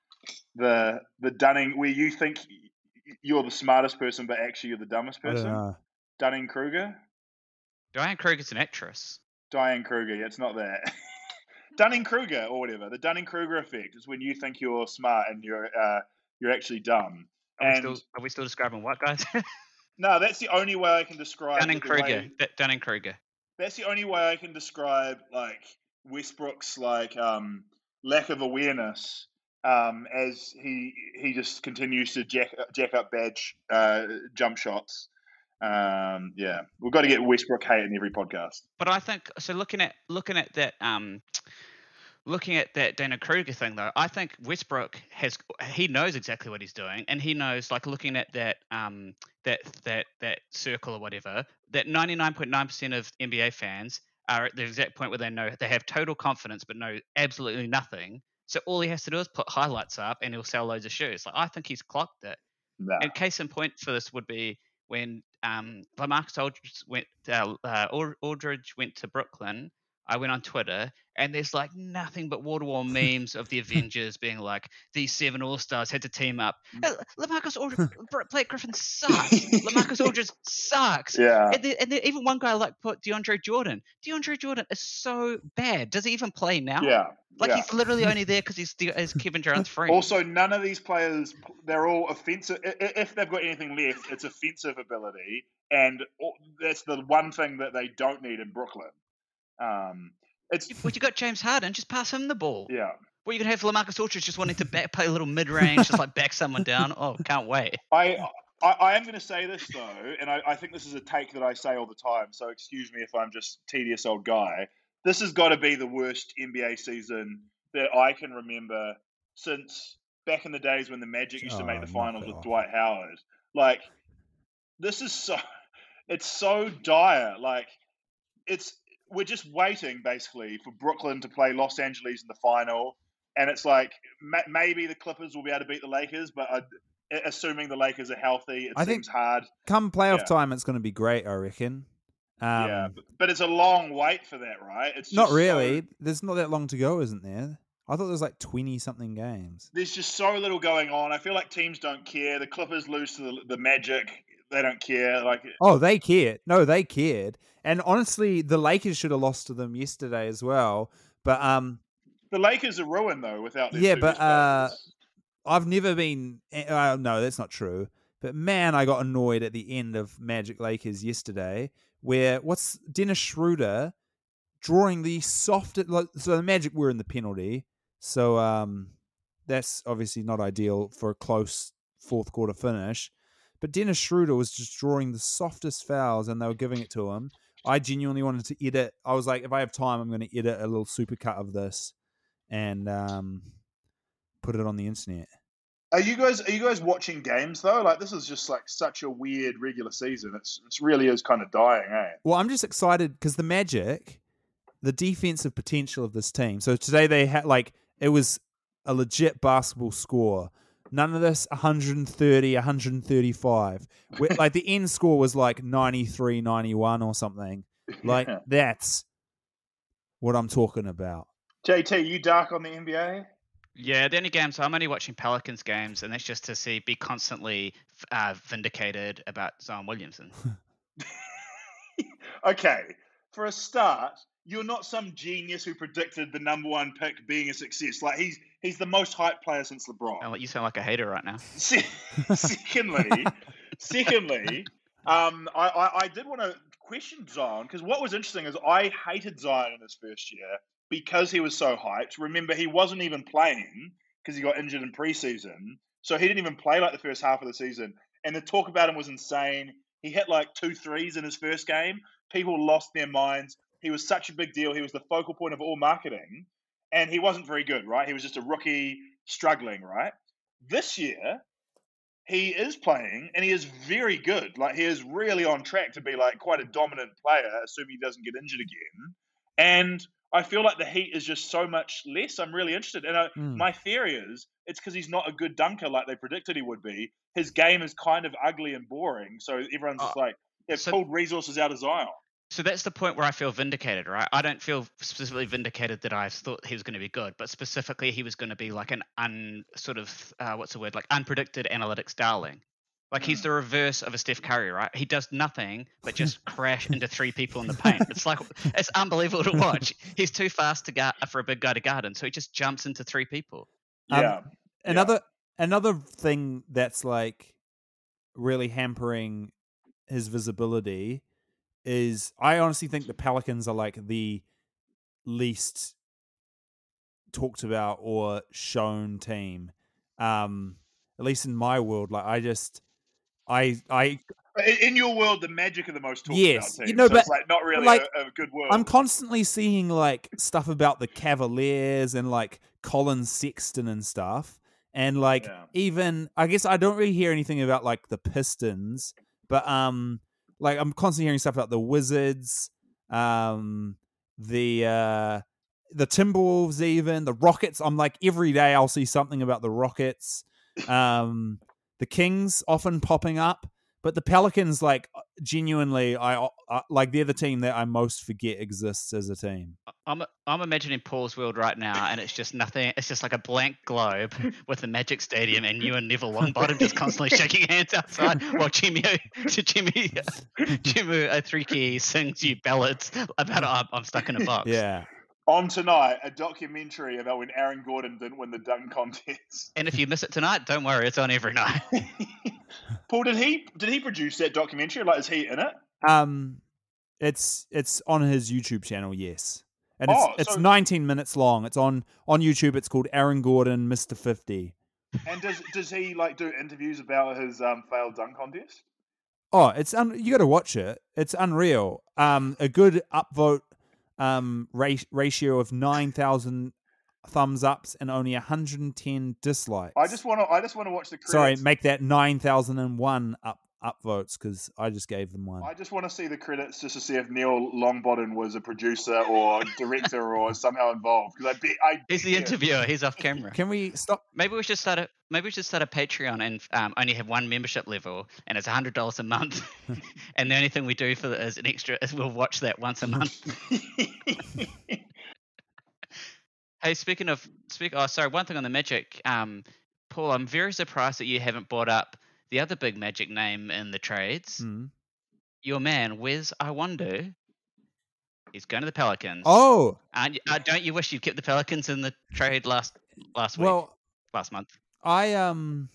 The the Dunning, where you think y- you're the smartest person, but actually you're the dumbest I don't person. know. Dunning Kruger, Diane Kruger's an actress. Diane Kruger. Yeah, it's not that. Dunning Kruger or whatever. The Dunning Kruger effect is when you think you're smart and you're uh, you're actually dumb. Are we And still are we still describing white guys? no, that's the only way I can describe Dunning it, the Kruger. way- Dunning Kruger. That's the only way I can describe like Westbrook's like um, lack of awareness um, as he he just continues to jack jack up bad sh- uh, jump shots. Um, yeah, we've got to get Westbrook hate in every podcast. But I think so. Looking at looking at that um, looking at that Dana Kruger thing, though, I think Westbrook has he knows exactly what he's doing, and he knows, like, looking at that um that that that circle or whatever, that ninety-nine point nine percent of N B A fans are at the exact point where they know they have total confidence but know absolutely nothing. So all he has to do is put highlights up, and he'll sell loads of shoes. Like, I think he's clocked it. Nah. And case in point for this would be when um LaMarcus Aldridge went uh, uh, Ald- Aldridge went to Brooklyn. I went on Twitter, and there's like nothing but wall-to-wall memes of the Avengers being like, these seven All-Stars had to team up. Uh, LaMarcus Aldridge, Blake Griffin sucks. LaMarcus Aldridge sucks. Yeah. And, then, and then even one guy like put DeAndre Jordan. DeAndre Jordan is so bad. Does he even play now? Yeah. Like, yeah. he's literally only there because he's, he's Kevin Durant's friend. Also, none of these players, they're all offensive. I- i- If they've got anything left, it's offensive ability. And all- that's the one thing that they don't need in Brooklyn. Um, it's But you got James Harden, just pass him the ball. Yeah. Well, you can have LaMarcus Aldridge just wanting to back, play a little mid-range, just like back someone down. Oh, can't wait. I, I, I am going to say this, though, and I, I think this is a take that I say all the time, so excuse me if I'm just tedious old guy. This has got to be the worst N B A season that I can remember since back in the days when the Magic used to Oh, make the knock finals it with off. Dwight Howard. Like, this is so, it's so dire. Like, it's, we're just waiting, basically, for Brooklyn to play Los Angeles in the final. And it's like, ma- maybe the Clippers will be able to beat the Lakers, but I, assuming the Lakers are healthy, it I seems think- hard. Come playoff Yeah. time, it's going to be great, I reckon. Um, yeah, but, but it's a long wait for that, right? It's Not just really. so- There's not that long to go, isn't there? I thought there was like twenty-something games. there's just so little going on. I feel like teams don't care. The Clippers lose to the, the Magic. They don't care. Like, Oh, they cared. No, they cared. And honestly, the Lakers should have lost to them yesterday as well. But um, the Lakers are ruined, though, without their Yeah, two but, best uh, players. I've never been. Uh, no, that's not true. But man, I got annoyed at the end of Magic Lakers yesterday, where what's Dennis Schroeder drawing the softest. Like, so the Magic were in the penalty, so um, that's obviously not ideal for a close fourth quarter finish. But Dennis Schroeder was just drawing the softest fouls, and they were giving it to him. I genuinely wanted to edit. I was like, if I have time, I'm going to edit a little supercut of this and um, put it on the internet. Are you guys are you guys watching games though? Like, this is just like such a weird regular season. It's it really is kind of dying, eh? Well, I'm just excited because the Magic, the defensive potential of this team. So today they had like it was a legit basketball score. None of this one thirty, one thirty-five. Where, like the end score was like ninety-three, ninety-one or something. Like Yeah. that's what I'm talking about. J T, you dark on the N B A? Yeah, the only games I'm only watching Pelicans games, and that's just to see be constantly uh, vindicated about Zion Williamson. Okay, for a start, you're not some genius who predicted the number one pick being a success. Like, he's he's the most hyped player since LeBron. Oh, you sound like a hater right now. Se- secondly, secondly, um, I, I, I did want to question Zion because what was interesting is I hated Zion in his first year because he was so hyped. Remember, he wasn't even playing because he got injured in preseason, so he didn't even play like the first half of the season. And the talk about him was insane. He hit like two threes in his first game. People lost their minds. He was such a big deal. He was the focal point of all marketing, and he wasn't very good, right? He was just a rookie struggling, right? This year, he is playing, and he is very good. Like, he is really on track to be like quite a dominant player, assuming he doesn't get injured again. And I feel like the heat is just so much less. I'm really interested. And I, Mm. my theory is it's because he's not a good dunker like they predicted he would be. His game is kind of ugly and boring. So everyone's just Uh, like, they've so- pulled resources out of Zion. So that's the point where I feel vindicated, right? I don't feel specifically vindicated that I thought he was going to be good, but specifically he was going to be like an un sort of uh, what's the word, like unpredicted analytics darling. Like, he's the reverse of a Steph Curry, right? He does nothing but just crash into three people in the paint. It's like it's unbelievable to watch. He's too fast to guard for a big guy to guard him, so he just jumps into three people. Um, Yeah. Another another thing that's like really hampering his visibility is I honestly think the Pelicans are like the least talked about or shown team. Um, at least in my world, like I just I I In, in your world, the Magic are the most talked Yes, about you team. know, so it's but, like not really like, a, a good world. I'm constantly seeing like stuff about the Cavaliers and like Colin Sexton and stuff. And like Yeah. even I guess I don't really hear anything about like the Pistons, but um like I'm constantly hearing stuff about the Wizards, um the uh the Timberwolves, even the Rockets. I'm like every day I'll see something about the Rockets. Um the Kings often popping up. But the Pelicans, like, genuinely, I, I like they're the team that I most forget exists as a team. I'm I'm imagining Paul's world right now, and it's just nothing. It's just like a blank globe with the Magic Stadium, and you and Neville Longbottom just constantly shaking hands outside while Jimmy Jimmy Jimmy Athriki sings you ballads about oh, I'm, I'm stuck in a box. Yeah. On tonight, a documentary about when Aaron Gordon didn't win the dunk contest. And if you miss it tonight, don't worry, it's on every night. Paul, did he did he produce that documentary? Like, is he in it? Um, it's it's on his YouTube channel, yes, and it's Oh, it's so- nineteen minutes long. It's on on YouTube. It's called Aaron Gordon, Mister fifty. And does does he like do interviews about his um, failed dunk contest? Oh, it's un- you got to watch it. It's unreal. Um, a good upvote um ra- ratio of nine thousand thumbs ups and only one hundred ten dislikes. I just want to I just want to watch the credits. Sorry, make that nine thousand one up upvotes because I just gave them one. I just want to see the credits just to see if Neil Longbottom was a producer or director or somehow involved. Because I bet I He's the bet- interviewer. He's off camera. Can we stop? Maybe we should start a maybe we should start a Patreon and um, only have one membership level, and it's a hundred dollars a month. And the only thing we do for the, is an extra is we'll watch that once a month. Hey, speaking of speak, oh sorry, one thing on the Magic, um, Paul, I'm very surprised that you haven't brought up the other big Magic name in the trades. Mm. Your man, Wes Iwundu. He's going to the Pelicans. Oh, Aren't you, uh, don't you wish you'd kept the Pelicans in the trade last last week, well, last month? I um,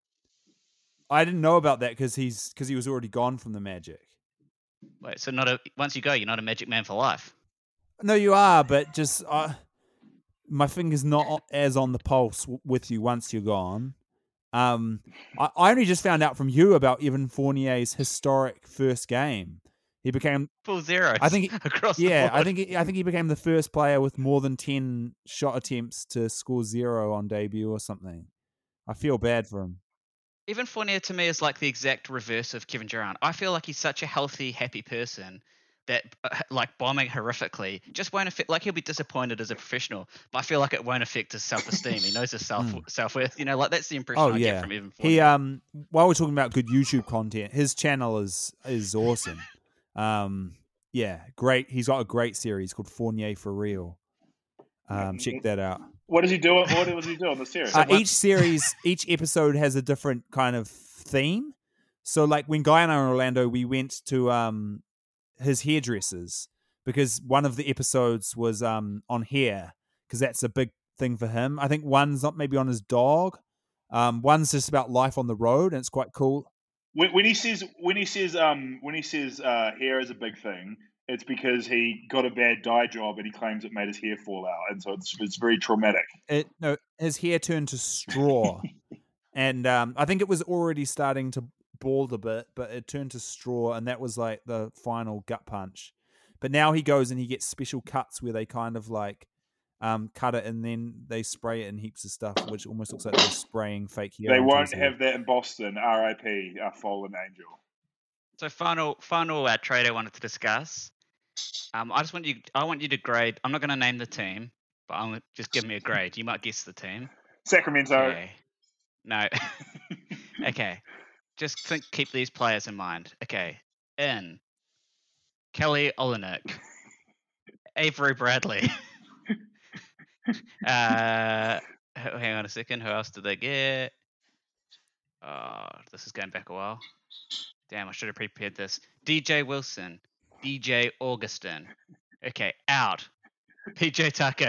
I didn't know about that because he's because he was already gone from the Magic. Wait, so not a once you go, you're not a Magic man for life. No, you are, but just uh, my finger's not as on the pulse w- with you once you're gone. Um, I, I only just found out from you about Evan Fournier's historic first game. He became, Full zeros. I think, across yeah, the board. I think, he, I think he became the first player with more than ten shot attempts to score zero on debut or something. I feel bad for him. Evan Fournier to me is like the exact reverse of Kevin Durant. I feel like he's such a healthy, happy person that uh, like bombing horrifically just won't affect. Like he'll be disappointed as a professional, but I feel like it won't affect his self-esteem. He knows his self self worth. You know, like that's the impression Oh I yeah, get from Evan Fournier. he um. While we're talking about good YouTube content, his channel is is awesome. Um, yeah, great. He's got a great series called Fournier for Real. Um, check that out. What does he do? What does he do on the series? Uh, each series, each episode has a different kind of theme. So, like when Guy and I were in Orlando, we went to um his hairdressers because one of the episodes was um on hair because that's a big thing for him. I think one's not maybe on his dog. Um, one's just about life on the road, and it's quite cool. When, when he says when he says um when he says uh, hair is a big thing, it's because he got a bad dye job and he claims it made his hair fall out, and so it's it's very traumatic. It no, his hair turned to straw, and um, I think it was already starting to bald a bit, but it turned to straw, and that was like the final gut punch. But now he goes and he gets special cuts where they kind of like um, cut it and then they spray it in heaps of stuff, which almost looks like they're spraying fake hair. They onto won't his hair. have that in Boston. R I P. Our fallen angel. So final final uh, trade I wanted to discuss. Um, I just want you. I want you to grade. I'm not going to name the team, but I'm gonna, just give me a grade. You might guess the team. Sacramento. Okay. No. Okay. Just think. Keep these players in mind. Okay. In Kelly Olynyk, Avery Bradley. uh, h- hang on a second. Who else did they get? Oh, this is going back a while. Damn, I should have prepared this. D J Wilson, D J Augustin. Okay, out. P J Tucker.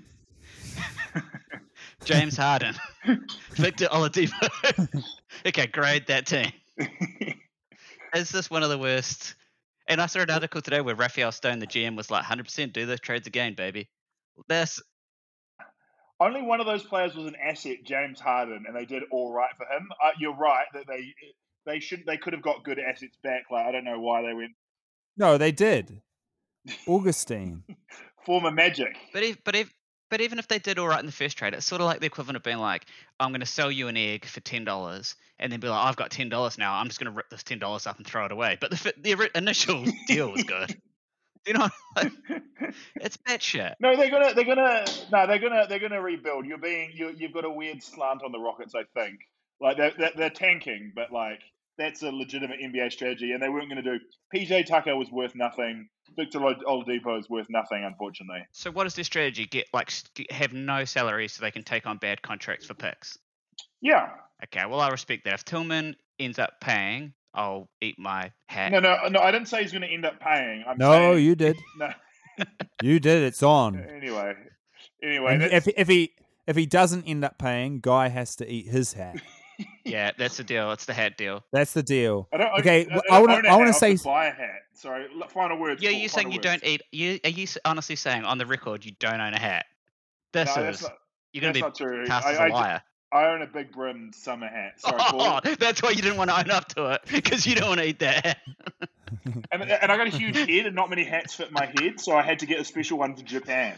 James Harden. Victor Oladipo. Okay, grade that team. Is this one of the worst? And I saw an article today where Raphael Stone, the G M, was like, one hundred percent do those trades again, baby. This. Only one of those players was an asset, James Harden, and they did all right for him. Uh, you're right that they they should they could have got good assets back. Like I don't know why they went No, they did. Augustine. former Magic. But if, but if, but even if they did all right in the first trade, it's sort of like the equivalent of being like, I'm going to sell you an egg for ten dollars, and then be like, I've got ten dollars now. I'm just going to rip this ten dollars up and throw it away. But the the ori- initial deal was good. You know, like, it's batshit. No, they're gonna they're gonna no they're gonna they're gonna rebuild. You're being you you've got a weird slant on the Rockets. I think like they're they're, they're tanking, but like that's a legitimate N B A strategy, and they weren't going to do. P J Tucker was worth nothing. Victor Oladipo is worth nothing, unfortunately. So what is their strategy? Get like s- get- have no salary so they can take on bad contracts for picks. Yeah. Okay, well I respect that. If Tillman ends up paying, I'll eat my hat. No, no, no. I didn't say he's going to end up paying. I'm No, saying, you did. No. You did. It's on. Anyway, anyway. And that's- if if he if he doesn't end up paying, Guy has to eat his hat. Yeah, that's the deal. It's the hat deal. That's the deal. I don't, Okay, I, I I want don't to. own a I want hat, to say. I'll just buy a hat. Sorry, l- final words. Yeah, Paul, you're final saying you words. don't eat. You are you s- honestly saying on the record you don't own a hat? This No, is that's not, you're gonna that's be not true. cast I, as a I, liar. I own a big brimmed summer hat. Sorry, Oh, Paul. that's why you didn't want to own up to it because you don't want to eat that hat. And, and I got a huge head, and not many hats fit my head, so I had to get a special one for Japan.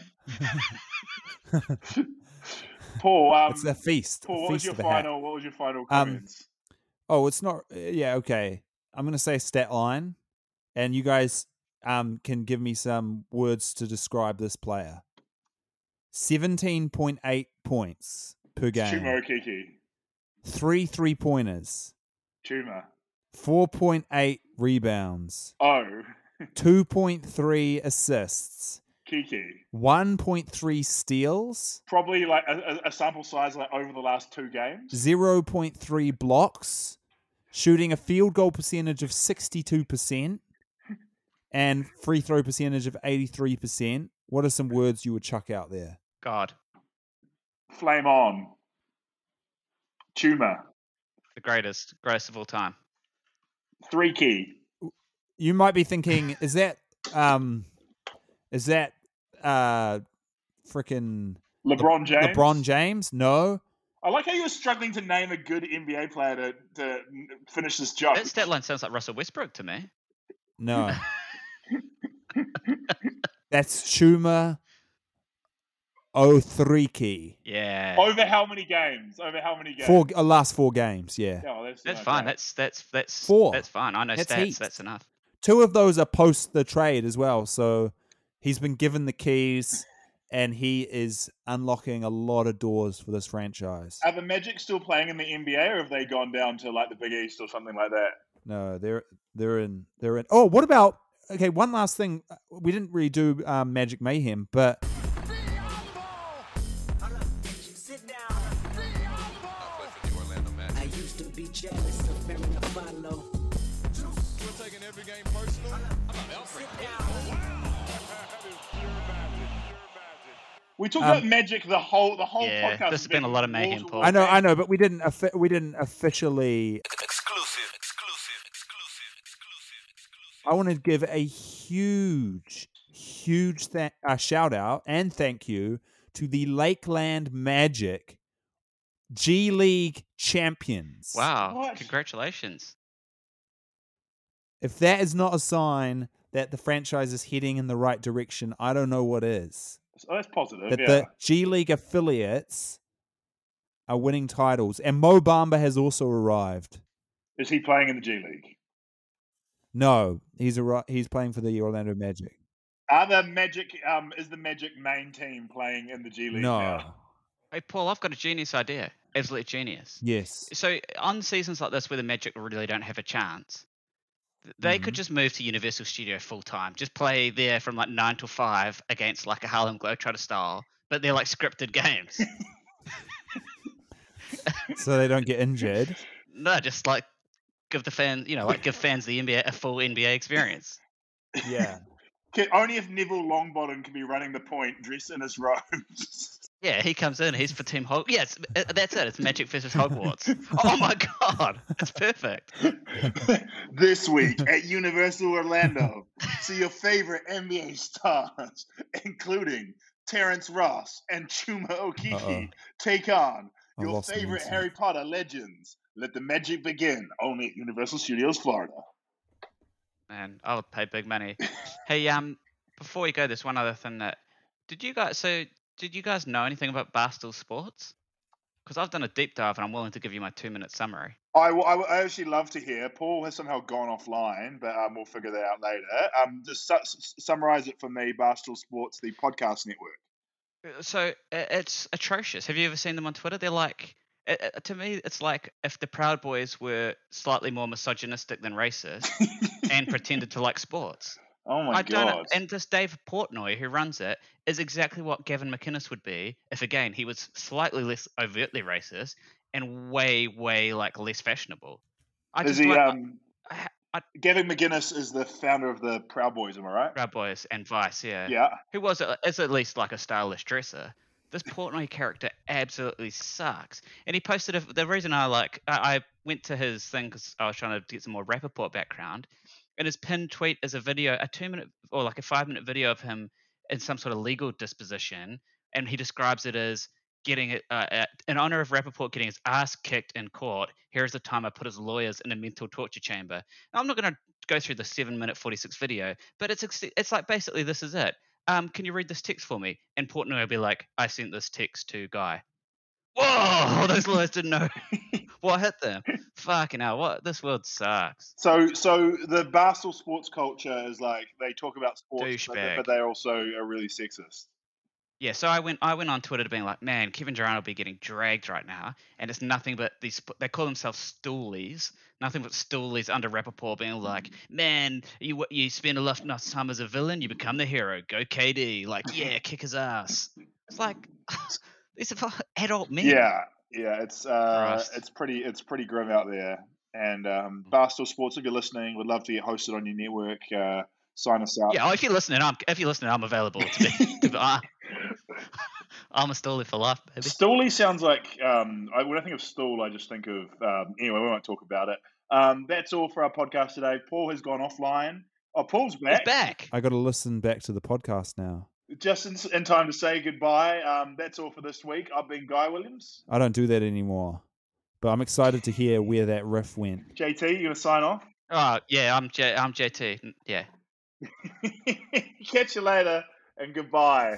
Paul, um, It's a feast. Paul, a what was feast your of a hat. final? What was your final Um, comments? Oh, it's not. uh, Yeah, okay. I'm gonna say stat line, and you guys um can give me some words to describe this player. Seventeen point eight points per game. Chuma Okeke. Three three pointers. Chuma. Four point eight rebounds. Oh, Two point three assists. Kiki. One point three steals. Probably like a, a- a sample size like over the last two games. Zero point three blocks. Shooting a field goal percentage of sixty-two percent. And free throw percentage of eighty-three percent. What are some words you would chuck out there? God, Flame on. Chuma. the greatest, greatest of all time. Three key. You might be thinking, is that um is that uh freaking LeBron James. LeBron James? No. I like how you were struggling to name a good N B A player to, to finish this job. That stat line sounds like Russell Westbrook to me. No. That's Chuma Othriki. Yeah, Over how many games? Over how many games? Four uh, last four games, yeah. Oh, that's that's not fine. bad. That's that's that's Four. That's fine. I know That's stats. heaps. That's enough. Two of those are post the trade as well, so he's been given the keys and he is unlocking a lot of doors for this franchise. Are the Magic still playing in the N B A, or have they gone down to like the Big East or something like that? No, they're they're in they're in. Oh, what about? Okay, one last thing. We didn't really do um, Magic Mayhem, but I used to be jealous of Mary Follow. You're taking every game personal. We talked Um, about Magic the whole the whole Yeah, podcast. this has been a lot of mayhem, wall to Paul. wall I know, I Magic. know, but we didn't offi- we didn't officially. Exclusive, exclusive, exclusive, exclusive, exclusive. I want to give a huge, huge th- uh, shout out and thank you to the Lakeland Magic G League champions. Wow, What? congratulations. If that is not a sign that the franchise is heading in the right direction, I don't know what is. Oh, that's positive. That yeah. the G League affiliates are winning titles, and Mo Bamba has also arrived. Is he playing in the G League? No, he's a he's playing for the Orlando Magic. Are the Magic? Um, is the Magic main team playing in the G League No. now? Hey, Paul, I've got a genius idea. Absolute genius. Yes. So on seasons like this where the Magic really don't have a chance, th- they could Mhm. just move to Universal Studio full time. Just play there from like nine till five against like a Harlem Globetrotter style, but they're like scripted games. So they don't get injured. No, just like give the fans, you know, like give fans the N B A a full N B A experience. Yeah. Okay, only if Neville Longbottom can be running the point, dressed in his robes. Yeah, he comes in. He's for Team Hog. Yes, uh, that's it. It's Magic versus Hogwarts. Oh my god, it's perfect. This week at Universal Orlando, see your favorite N B A stars, including Terrence Ross and Chuma Okeke, Uh-oh. take on I your lost the favorite internet. Harry Potter legends, Let the magic begin. Only at Universal Studios Florida. Man, I would pay big money. Hey, um, before we go, there's one other thing that did you guys so did you guys know anything about Barstool Sports? Because I've done a deep dive and I'm willing to give you my two minute summary. I, I, I actually love to hear. Paul has somehow gone offline, but um, we'll figure that out later. Um, just su- summarize it for me. Barstool Sports, the podcast network. So it's atrocious. Have you ever seen them on Twitter? They're like, it, it, to me, it's like if the Proud Boys were slightly more misogynistic than racist and pretended to like sports. Oh my I don't know. god! And this Dave Portnoy, who runs it, is exactly what Gavin McInnes would be if, again, he was slightly less overtly racist and way, way like less fashionable. I Is just he? like, Um, I, I, Gavin McInnes is the founder of the Proud Boys. Am I right? Proud Boys and Vice, yeah. Yeah. Who was a- is at least like a stylish dresser. This Portnoy character absolutely sucks. And he posted a, the reason I like I, I went to his thing because I was trying to get some more Rappaport background. And his pinned tweet is a video, a two minute or like a five minute video of him in some sort of legal disposition, and he describes it as getting it uh, at, in honor of Rappaport getting his ass kicked in court. Here's the time I put his lawyers in a mental torture chamber. Now, I'm not going to go through the seven minute forty-six video, but it's it's like basically this is it. Um, can you read this text for me? And Portnoy will be like, I sent this text to Guy. Whoa, those lawyers didn't know what hit them. Fucking hell, what this world sucks. So, so the Barstool sports culture is like they talk about sports, but, Douchebag. but they're also are really sexist. Yeah, so I went I went on Twitter to being like, man, Kevin Durant will be getting dragged right now, and it's nothing but these. They call themselves stoolies, nothing but stoolies under Rappaport being like, man, you you spend a lot enough time as a villain, you become the hero. Go K D, like yeah, kick his ass. It's like these are adult men. Yeah, yeah, it's uh, Christ. it's pretty it's pretty grim out there. And um, Barstool Sports, if you're listening, would love to get hosted on your network. Uh, sign us up. Yeah, oh, if you're listening, I'm if you're listening, I'm available to be. To be uh, I'm a stoolie for life, baby. Stoolie sounds like um, I, when I think of stool, I just think of um, anyway. We won't talk about it. Um, that's all for our podcast today. Paul has gone offline. Oh, Paul's back. He's back. I got to listen back to the podcast now. Just in, in time to say goodbye. Um, that's all for this week. I've been Guy Williams. I don't do that anymore, but I'm excited to hear where that riff went. J T, you gonna sign off? Oh yeah, I'm J, I'm J T. Yeah. Catch you later and goodbye.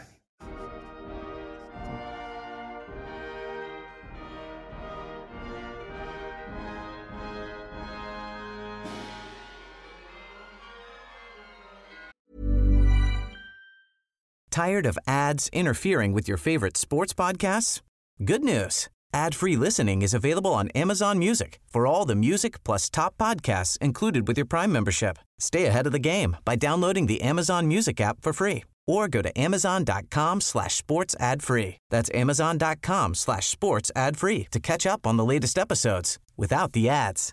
Tired of ads interfering with your favorite sports podcasts? Good news. Ad-free listening is available on Amazon Music for all the music plus top podcasts included with your Prime membership. Stay ahead of the game by downloading the Amazon Music app for free or go to amazon.com slash sports ad free. That's amazon.com slash sports ad free to catch up on the latest episodes without the ads.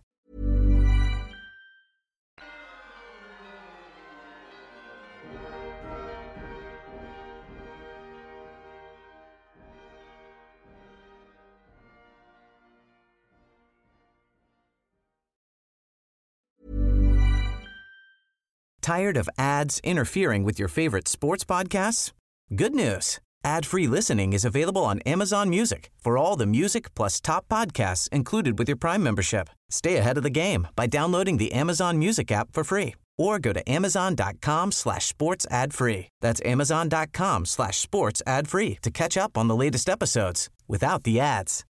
Tired of ads interfering with your favorite sports podcasts? Good news. Ad-free listening is available on Amazon Music for all the music plus top podcasts included with your Prime membership. Stay ahead of the game by downloading the Amazon Music app for free or go to amazon.com slash sports ad free. That's amazon.com slash sports ad free to catch up on the latest episodes without the ads.